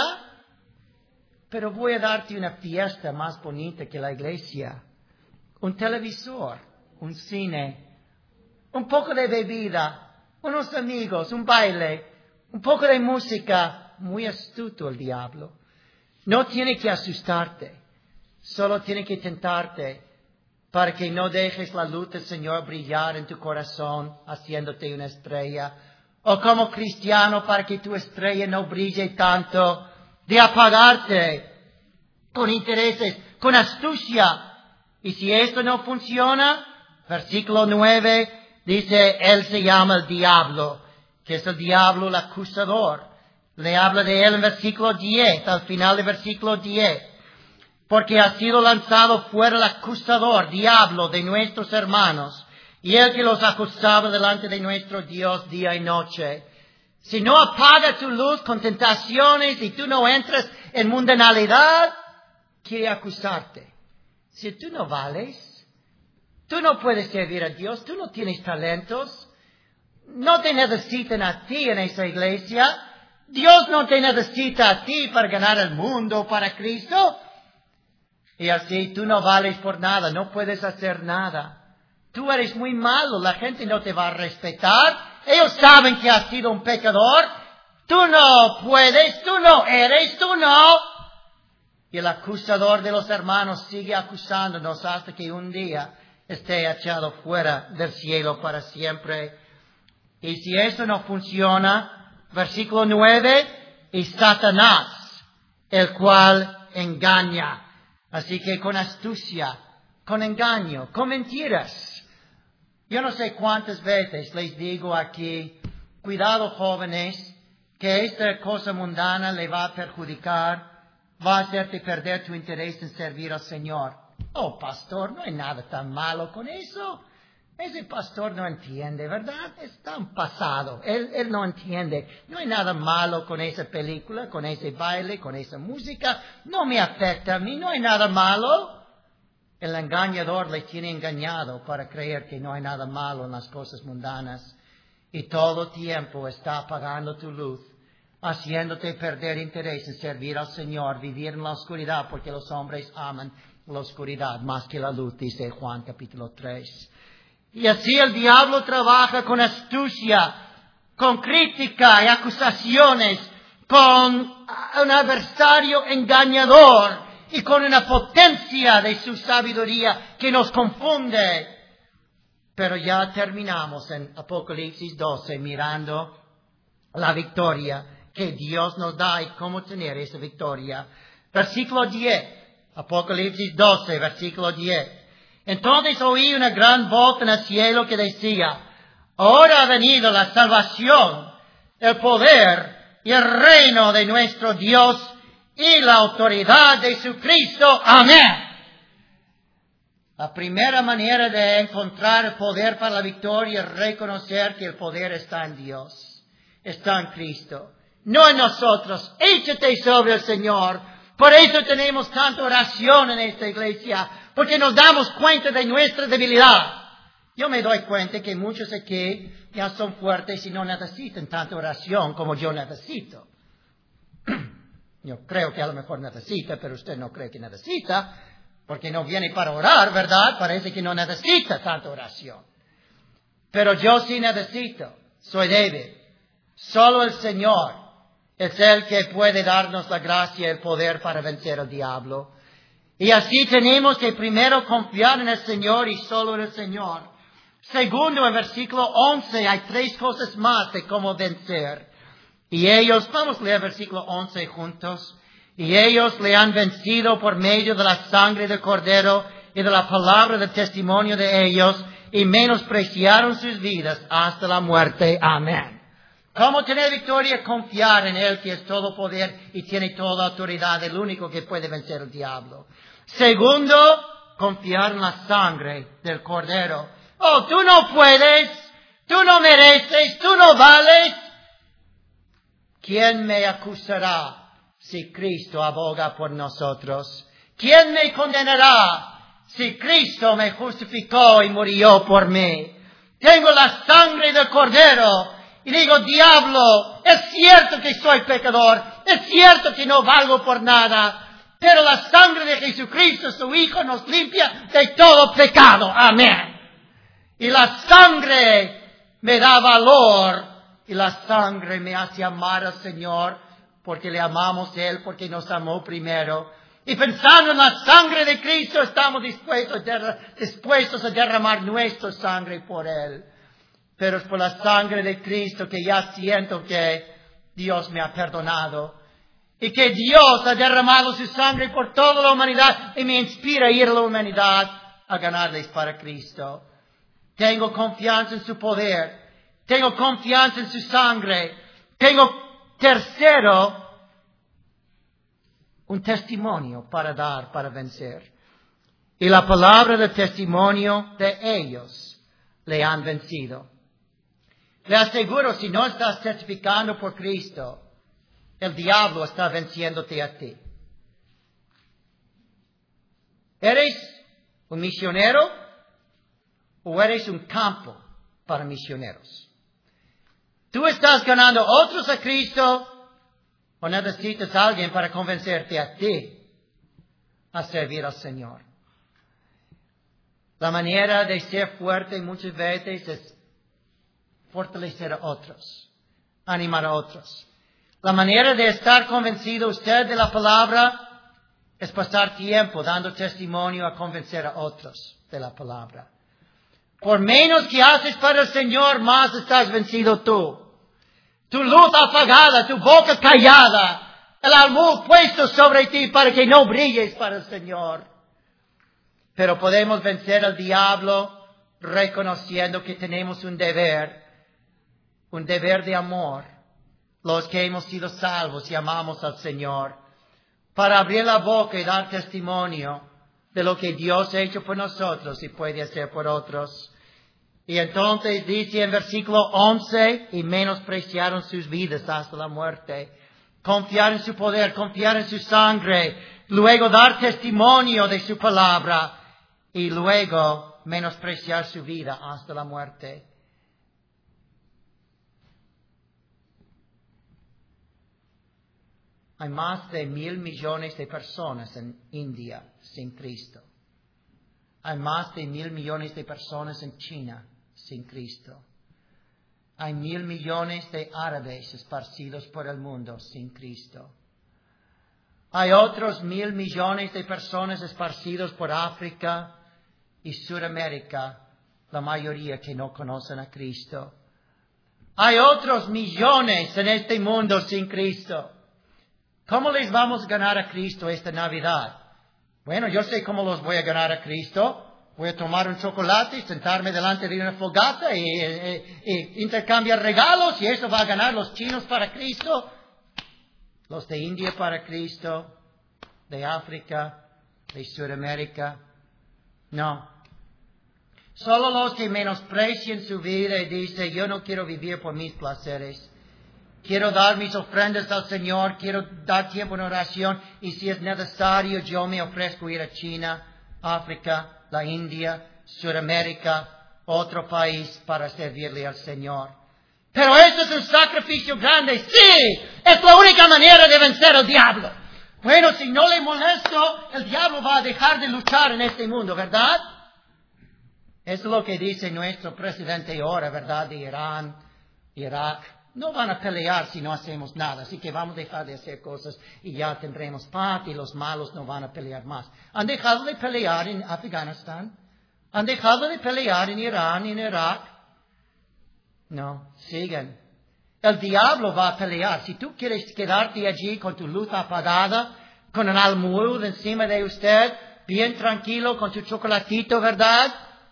pero voy a darte una fiesta más bonita que la iglesia. Un televisor, un cine, un poco de bebida, unos amigos, un baile, un poco de música. Muy astuto el diablo. No tiene que asustarte, solo tiene que tentarte para que no dejes la luz del Señor brillar en tu corazón, haciéndote una estrella. O como cristiano, para que tu estrella no brille tanto, de apagarte con intereses, con astucia. Y si esto no funciona, Versículo nueve dice, él se llama el diablo, que es el diablo, el acusador. Le habla de él en versículo diez, al final del versículo diez. Porque ha sido lanzado fuera el acusador, diablo, de nuestros hermanos, y el que los acusaba delante de nuestro Dios día y noche. Si no apaga tu luz con tentaciones y tú no entras en mundanalidad, quiere acusarte. Si tú no vales, tú no puedes servir a Dios, tú no tienes talentos, no te necesitan a ti en esa iglesia, Dios no te necesita a ti para ganar el mundo para Cristo. Y así tú no vales por nada, no puedes hacer nada. Tú eres muy malo, la gente no te va a respetar. Ellos saben que has sido un pecador. Tú no puedes, tú no eres, tú no. Y el acusador de los hermanos sigue acusándonos hasta que un día esté echado fuera del cielo para siempre. Y si eso no funciona, versículo nueve, y Satanás, el cual engaña. Así que con astucia, con engaño, con mentiras. Yo no sé cuántas veces les digo aquí, cuidado jóvenes, que esta cosa mundana le va a perjudicar, va a hacerte perder tu interés en servir al Señor. Oh, pastor, no hay nada tan malo con eso. Ese pastor no entiende, ¿verdad? Es tan pasado. Él, él no entiende. No hay nada malo con esa película, con ese baile, con esa música. No me afecta a mí, no hay nada malo. El engañador le tiene engañado para creer que no hay nada malo en las cosas mundanas. Y todo tiempo está apagando tu luz, haciéndote perder interés en servir al Señor, vivir en la oscuridad, porque los hombres aman la oscuridad más que la luz, dice Juan capítulo tres. Y así el diablo trabaja con astucia, con crítica y acusaciones, con un adversario engañador y con una potencia de su sabiduría que nos confunde. Pero ya terminamos en Apocalipsis doce mirando la victoria que Dios nos da y cómo tener esa victoria. Versículo diez, Apocalipsis doce, versículo diez. Entonces oí una gran voz en el cielo que decía, ahora ha venido la salvación, el poder y el reino de nuestro Dios y la autoridad de su Cristo. Amén. La primera manera de encontrar el poder para la victoria es reconocer que el poder está en Dios, está en Cristo, no en nosotros. Échate sobre el Señor. Por eso tenemos tanta oración en esta iglesia, porque nos damos cuenta de nuestra debilidad. Yo me doy cuenta que muchos aquí ya son fuertes y no necesitan tanta oración como yo necesito. Yo creo que a lo mejor necesita, pero usted no cree que necesita, porque no viene para orar, ¿verdad? Parece que no necesita tanta oración. Pero yo sí necesito, soy débil. Solo el Señor es el que puede darnos la gracia y el poder para vencer al diablo. Y así tenemos que primero confiar en el Señor y solo en el Señor. Segundo, en versículo once hay tres cosas más de cómo vencer. Y ellos, vamos a leer versículo once juntos. Y ellos le han vencido por medio de la sangre del Cordero y de la palabra del testimonio de ellos, y menospreciaron sus vidas hasta la muerte. Amén. ¿Cómo tener victoria? Confiar en Él, que es todo poder y tiene toda autoridad, el único que puede vencer al diablo. Segundo, confiar en la sangre del Cordero. Oh, tú no puedes, tú no mereces, tú no vales. ¿Quién me acusará si Cristo aboga por nosotros? ¿Quién me condenará si Cristo me justificó y murió por mí? Tengo la sangre del Cordero. Y digo, diablo, es cierto que soy pecador, es cierto que no valgo por nada, pero la sangre de Jesucristo, su Hijo, nos limpia de todo pecado. Amén. Y la sangre me da valor, y la sangre me hace amar al Señor, porque le amamos a Él, porque nos amó primero. Y pensando en la sangre de Cristo, estamos dispuestos a, der- dispuestos a derramar nuestra sangre por Él. Pero es por la sangre de Cristo que ya siento que Dios me ha perdonado. Y que Dios ha derramado su sangre por toda la humanidad y me inspira a ir a la humanidad a ganarles para Cristo. Tengo confianza en su poder. Tengo confianza en su sangre. Tengo, tercero, un testimonio para dar, para vencer. Y la palabra de testimonio de ellos le han vencido. Le aseguro, si no estás testificando por Cristo, el diablo está venciéndote a ti. ¿Eres un misionero o eres un campo para misioneros? ¿Tú estás ganando otros a Cristo o necesitas a alguien para convencerte a ti a servir al Señor? La manera de ser fuerte muchas veces es fortalecer a otros, animar a otros. La manera de estar convencido usted de la palabra es pasar tiempo dando testimonio a convencer a otros de la palabra. Por menos que haces para el Señor, más estás vencido tú. Tu luz apagada, tu boca callada, el almud puesto sobre ti para que no brilles para el Señor. Pero podemos vencer al diablo reconociendo que tenemos un deber, un deber de amor, los que hemos sido salvos y amamos al Señor, para abrir la boca y dar testimonio de lo que Dios ha hecho por nosotros y puede hacer por otros. Y entonces dice en versículo once, y menospreciaron sus vidas hasta la muerte. Confiar en su poder, confiar en su sangre, luego dar testimonio de su palabra y luego menospreciar su vida hasta la muerte. Hay más de mil millones de personas en India sin Cristo. Hay más de mil millones de personas en China sin Cristo. Hay mil millones de árabes esparcidos por el mundo sin Cristo. Hay otros mil millones de personas esparcidos por África y Sudamérica, la mayoría que no conocen a Cristo. Hay otros millones en este mundo sin Cristo. ¿Cómo les vamos a ganar a Cristo esta Navidad? Bueno, yo sé cómo los voy a ganar a Cristo. Voy a tomar un chocolate y sentarme delante de una fogata y, y, y intercambiar regalos y eso va a ganar los chinos para Cristo, los de India para Cristo, de África, de Sudamérica. No. Solo los que menosprecian su vida y dicen, yo no quiero vivir por mis placeres. Quiero dar mis ofrendas al Señor, quiero dar tiempo en oración y si es necesario yo me ofrezco ir a China, África, la India, Sudamérica, otro país para servirle al Señor. Pero eso es un sacrificio grande. Sí, es la única manera de vencer al diablo. Bueno, si no le molesto, el diablo va a dejar de luchar en este mundo, ¿verdad? Eso es lo que dice nuestro presidente ahora, ¿verdad? De Irán, Irak. No van a pelear si no hacemos nada, así que vamos a dejar de hacer cosas y ya tendremos paz y los malos no van a pelear más. ¿Han dejado de pelear en Afganistán? ¿Han dejado de pelear en Irán, en Irak? No, sigan. El diablo va a pelear. Si tú quieres quedarte allí con tu luz apagada, con un almud encima de usted, bien tranquilo con tu chocolatito, ¿verdad?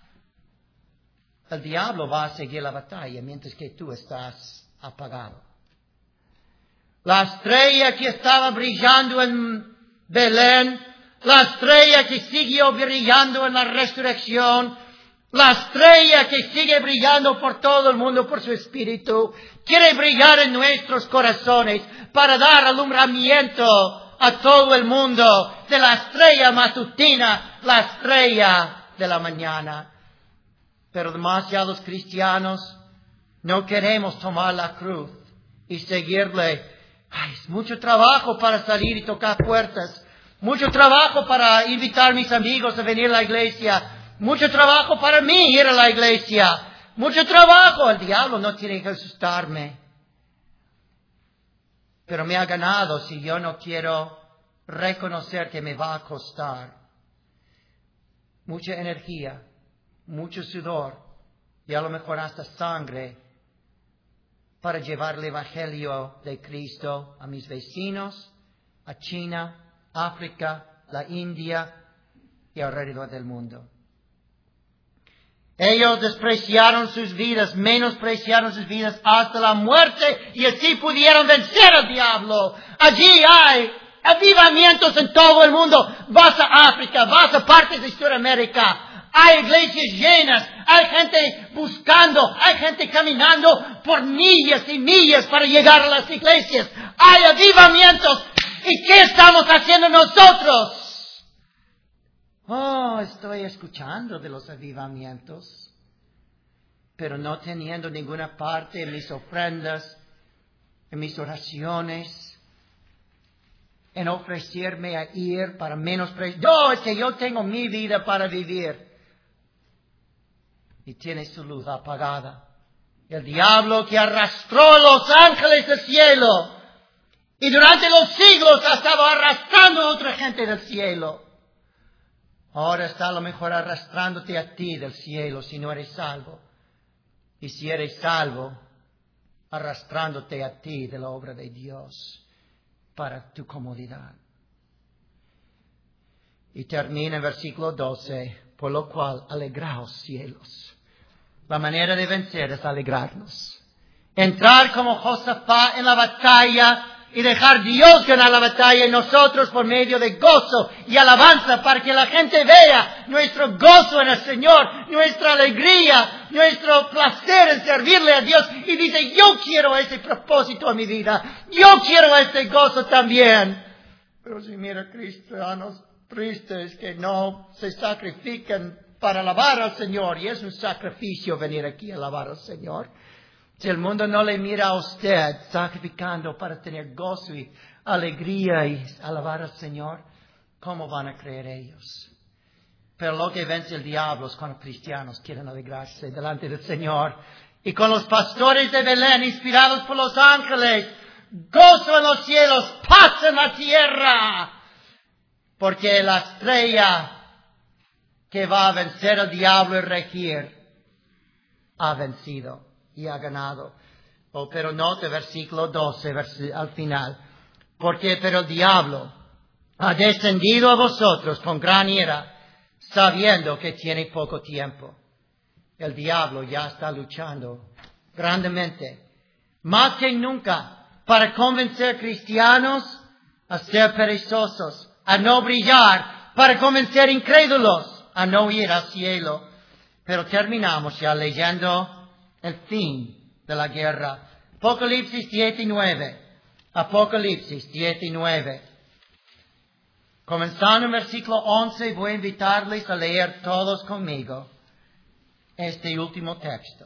El diablo va a seguir la batalla mientras que tú estás apagado. La estrella que estaba brillando en Belén, la estrella que siguió brillando en la resurrección, la estrella que sigue brillando por todo el mundo por su espíritu, quiere brillar en nuestros corazones para dar alumbramiento a todo el mundo de la estrella matutina, la estrella de la mañana. Pero demasiados cristianos no queremos tomar la cruz y seguirle. Ay, es mucho trabajo para salir y tocar puertas. Mucho trabajo para invitar a mis amigos a venir a la iglesia. Mucho trabajo para mí ir a la iglesia. Mucho trabajo. El diablo no tiene que asustarme. Pero me ha ganado si yo no quiero reconocer que me va a costar mucha energía, mucho sudor y a lo mejor hasta sangre para llevar el Evangelio de Cristo a mis vecinos, a China, África, la India y alrededor del mundo. Ellos despreciaron sus vidas, menospreciaron sus vidas hasta la muerte y así pudieron vencer al diablo. Allí hay avivamientos en todo el mundo. Vas a África, vas a partes de Sudamérica. Hay iglesias llenas, hay gente buscando, hay gente caminando por millas y millas para llegar a las iglesias. Hay avivamientos. ¿Y qué estamos haciendo nosotros? Oh, estoy escuchando de los avivamientos, pero no teniendo ninguna parte en mis ofrendas, en mis oraciones, en ofrecerme a ir para menospreciar. Yo, es que yo tengo mi vida para vivir. Y tiene su luz apagada. El diablo que arrastró a los ángeles del cielo, y durante los siglos ha estado arrastrando a otra gente del cielo. Ahora está a lo mejor arrastrándote a ti del cielo si no eres salvo. Y si eres salvo, arrastrándote a ti de la obra de Dios para tu comodidad. Y termina en versículo doce, por lo cual alegraos cielos. La manera de vencer es alegrarnos. Entrar como Josafat en la batalla y dejar Dios ganar la batalla en nosotros por medio de gozo y alabanza para que la gente vea nuestro gozo en el Señor, nuestra alegría, nuestro placer en servirle a Dios y dice, yo quiero ese propósito en mi vida, yo quiero ese gozo también. Pero si mira cristianos tristes que no se sacrifican para alabar al Señor, y es un sacrificio venir aquí a alabar al Señor. Si el mundo no le mira a usted sacrificando para tener gozo y alegría y alabar al Señor, ¿cómo van a creer ellos? Pero lo que vence el diablo es cuando cristianos quieren alegrarse delante del Señor. Y con los pastores de Belén, inspirados por los ángeles, gozo en los cielos, paz en la tierra. Porque la estrella que va a vencer al diablo y regir ha vencido y ha ganado. Oh, pero note versículo doce, vers- al final. Porque, pero el diablo ha descendido a vosotros con gran ira, sabiendo que tiene poco tiempo. El diablo ya está luchando grandemente, más que nunca, para convencer cristianos a ser perezosos, a no brillar, para convencer incrédulos a no ir al cielo. Pero terminamos ya leyendo el fin de la guerra. Apocalipsis siete y nueve. Apocalipsis siete y nueve. Comenzando en versículo once, voy a invitarles a leer todos conmigo este último texto.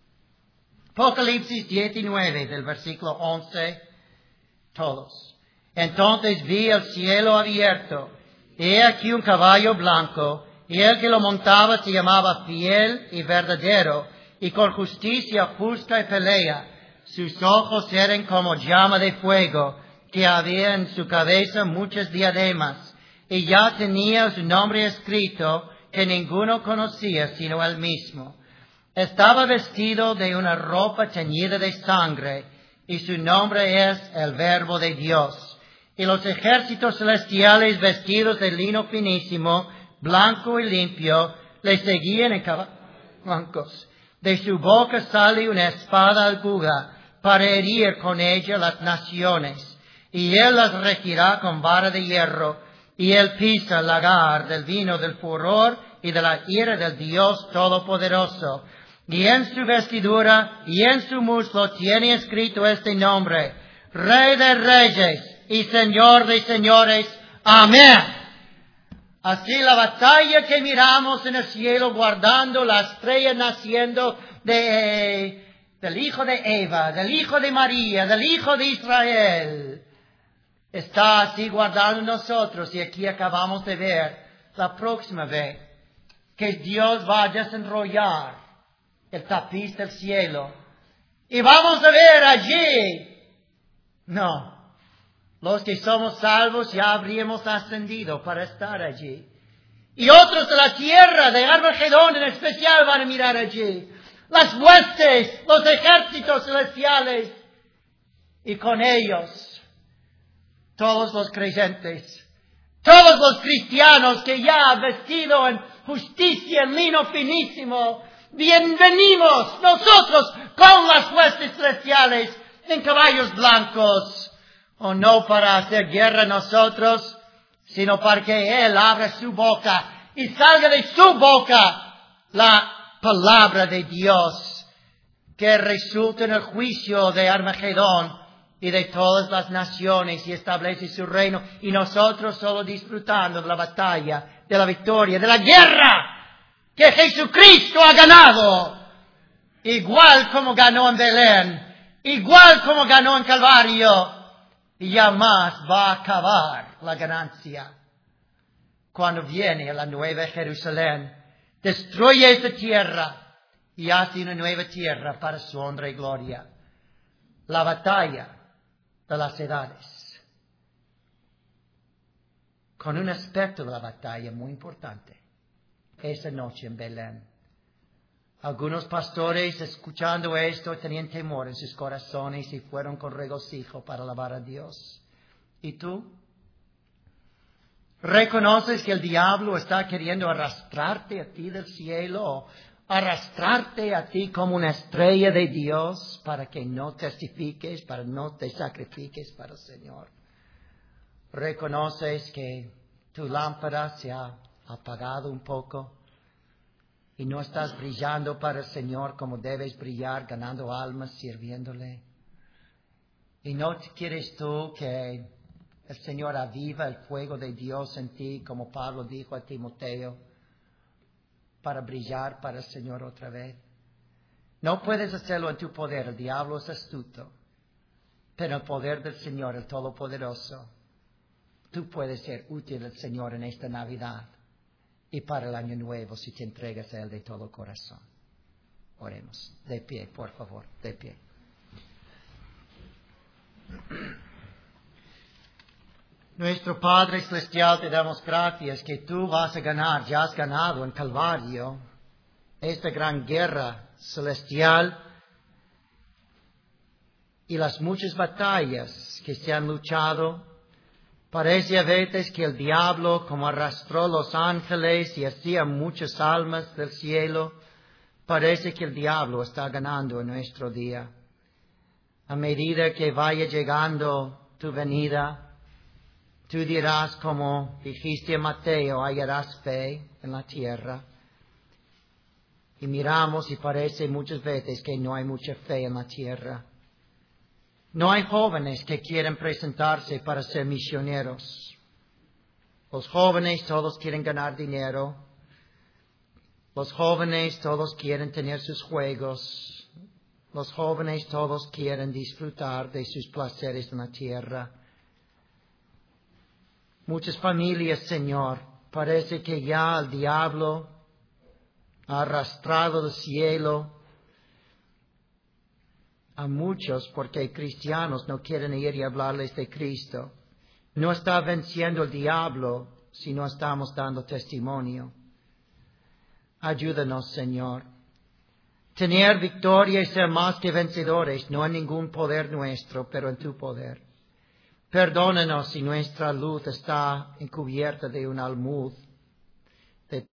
Apocalipsis siete y nueve, del versículo once, todos. Entonces vi el cielo abierto, y he aquí un caballo blanco, y el que lo montaba se llamaba Fiel y Verdadero, y con justicia justa y pelea. Sus ojos eran como llama de fuego, que había en su cabeza muchas diademas, y ya tenía su nombre escrito, que ninguno conocía sino él mismo. Estaba vestido de una ropa teñida de sangre, y su nombre es el Verbo de Dios. Y los ejércitos celestiales vestidos de lino finísimo, blanco y limpio, le seguían en caballos blancos. De su boca sale una espada aguda para herir con ella las naciones. Y él las regirá con vara de hierro. Y él pisa el lagar del vino del furor y de la ira del Dios Todopoderoso. Y en su vestidura y en su muslo tiene escrito este nombre: Rey de Reyes y Señor de Señores. Amén. Así la batalla que miramos en el cielo, guardando la estrella naciendo de, del hijo de Eva, del hijo de María, del hijo de Israel, está así guardando nosotros. Y aquí acabamos de ver la próxima vez que Dios va a desenrollar el tapiz del cielo. Y vamos a ver allí. No. Los que somos salvos ya habríamos ascendido para estar allí. Y otros de la tierra, de Armagedón en especial, van a mirar allí. Las huestes, los ejércitos celestiales. Y con ellos, todos los creyentes, todos los cristianos que ya vestido en justicia, en lino finísimo, Bienvenimos nosotros con las huestes celestiales en caballos blancos. O no para hacer guerra nosotros, sino para que Él abra su boca y salga de su boca la palabra de Dios, que resulta en el juicio de Armagedón y de todas las naciones, y establece su reino, y nosotros solo disfrutando de la batalla, de la victoria, de la guerra que Jesucristo ha ganado, igual como ganó en Belén, igual como ganó en Calvario, y ya más va a acabar la ganancia cuando viene a la nueva Jerusalén, destruye esta tierra y hace una nueva tierra para su honra y gloria. La batalla de las edades, con un aspecto de la batalla muy importante, esa noche en Belén. Algunos pastores, escuchando esto, tenían temor en sus corazones y fueron con regocijo para alabar a Dios. ¿Y tú? ¿Reconoces que el diablo está queriendo arrastrarte a ti del cielo, arrastrarte a ti como una estrella de Dios para que no testifiques, para no te sacrifiques para el Señor? ¿Reconoces que tu lámpara se ha apagado un poco y no estás brillando para el Señor como debes brillar, ganando almas, sirviéndole? ¿Y no quieres tú que el Señor aviva el fuego de Dios en ti, como Pablo dijo a Timoteo, para brillar para el Señor otra vez? No puedes hacerlo en tu poder, el diablo es astuto, pero el poder del Señor, el Todopoderoso, tú puedes ser útil al Señor en esta Navidad y para el año nuevo si te entregas a Él de todo corazón. Oremos. De pie, por favor, de pie. Nuestro Padre Celestial, te damos gracias que tú vas a ganar, ya has ganado en Calvario esta gran guerra celestial y las muchas batallas que se han luchado. Parece a veces que el diablo, como arrastró los ángeles y hacía muchas almas del cielo, parece que el diablo está ganando en nuestro día. A medida que vaya llegando tu venida, tú dirás, como dijiste a Mateo, hallarás fe en la tierra. Y miramos y parece muchas veces que no hay mucha fe en la tierra. No hay jóvenes que quieren presentarse para ser misioneros. Los jóvenes todos quieren ganar dinero. Los jóvenes todos quieren tener sus juegos. Los jóvenes todos quieren disfrutar de sus placeres en la tierra. Muchas familias, Señor, parece que ya el diablo ha arrastrado del cielo a muchos porque cristianos no quieren ir y hablarles de Cristo. No está venciendo el diablo si no estamos dando testimonio. Ayúdanos, Señor. Tener victoria y ser más que vencedores, no en ningún poder nuestro, pero en tu poder. Perdónanos si nuestra luz está encubierta de un almud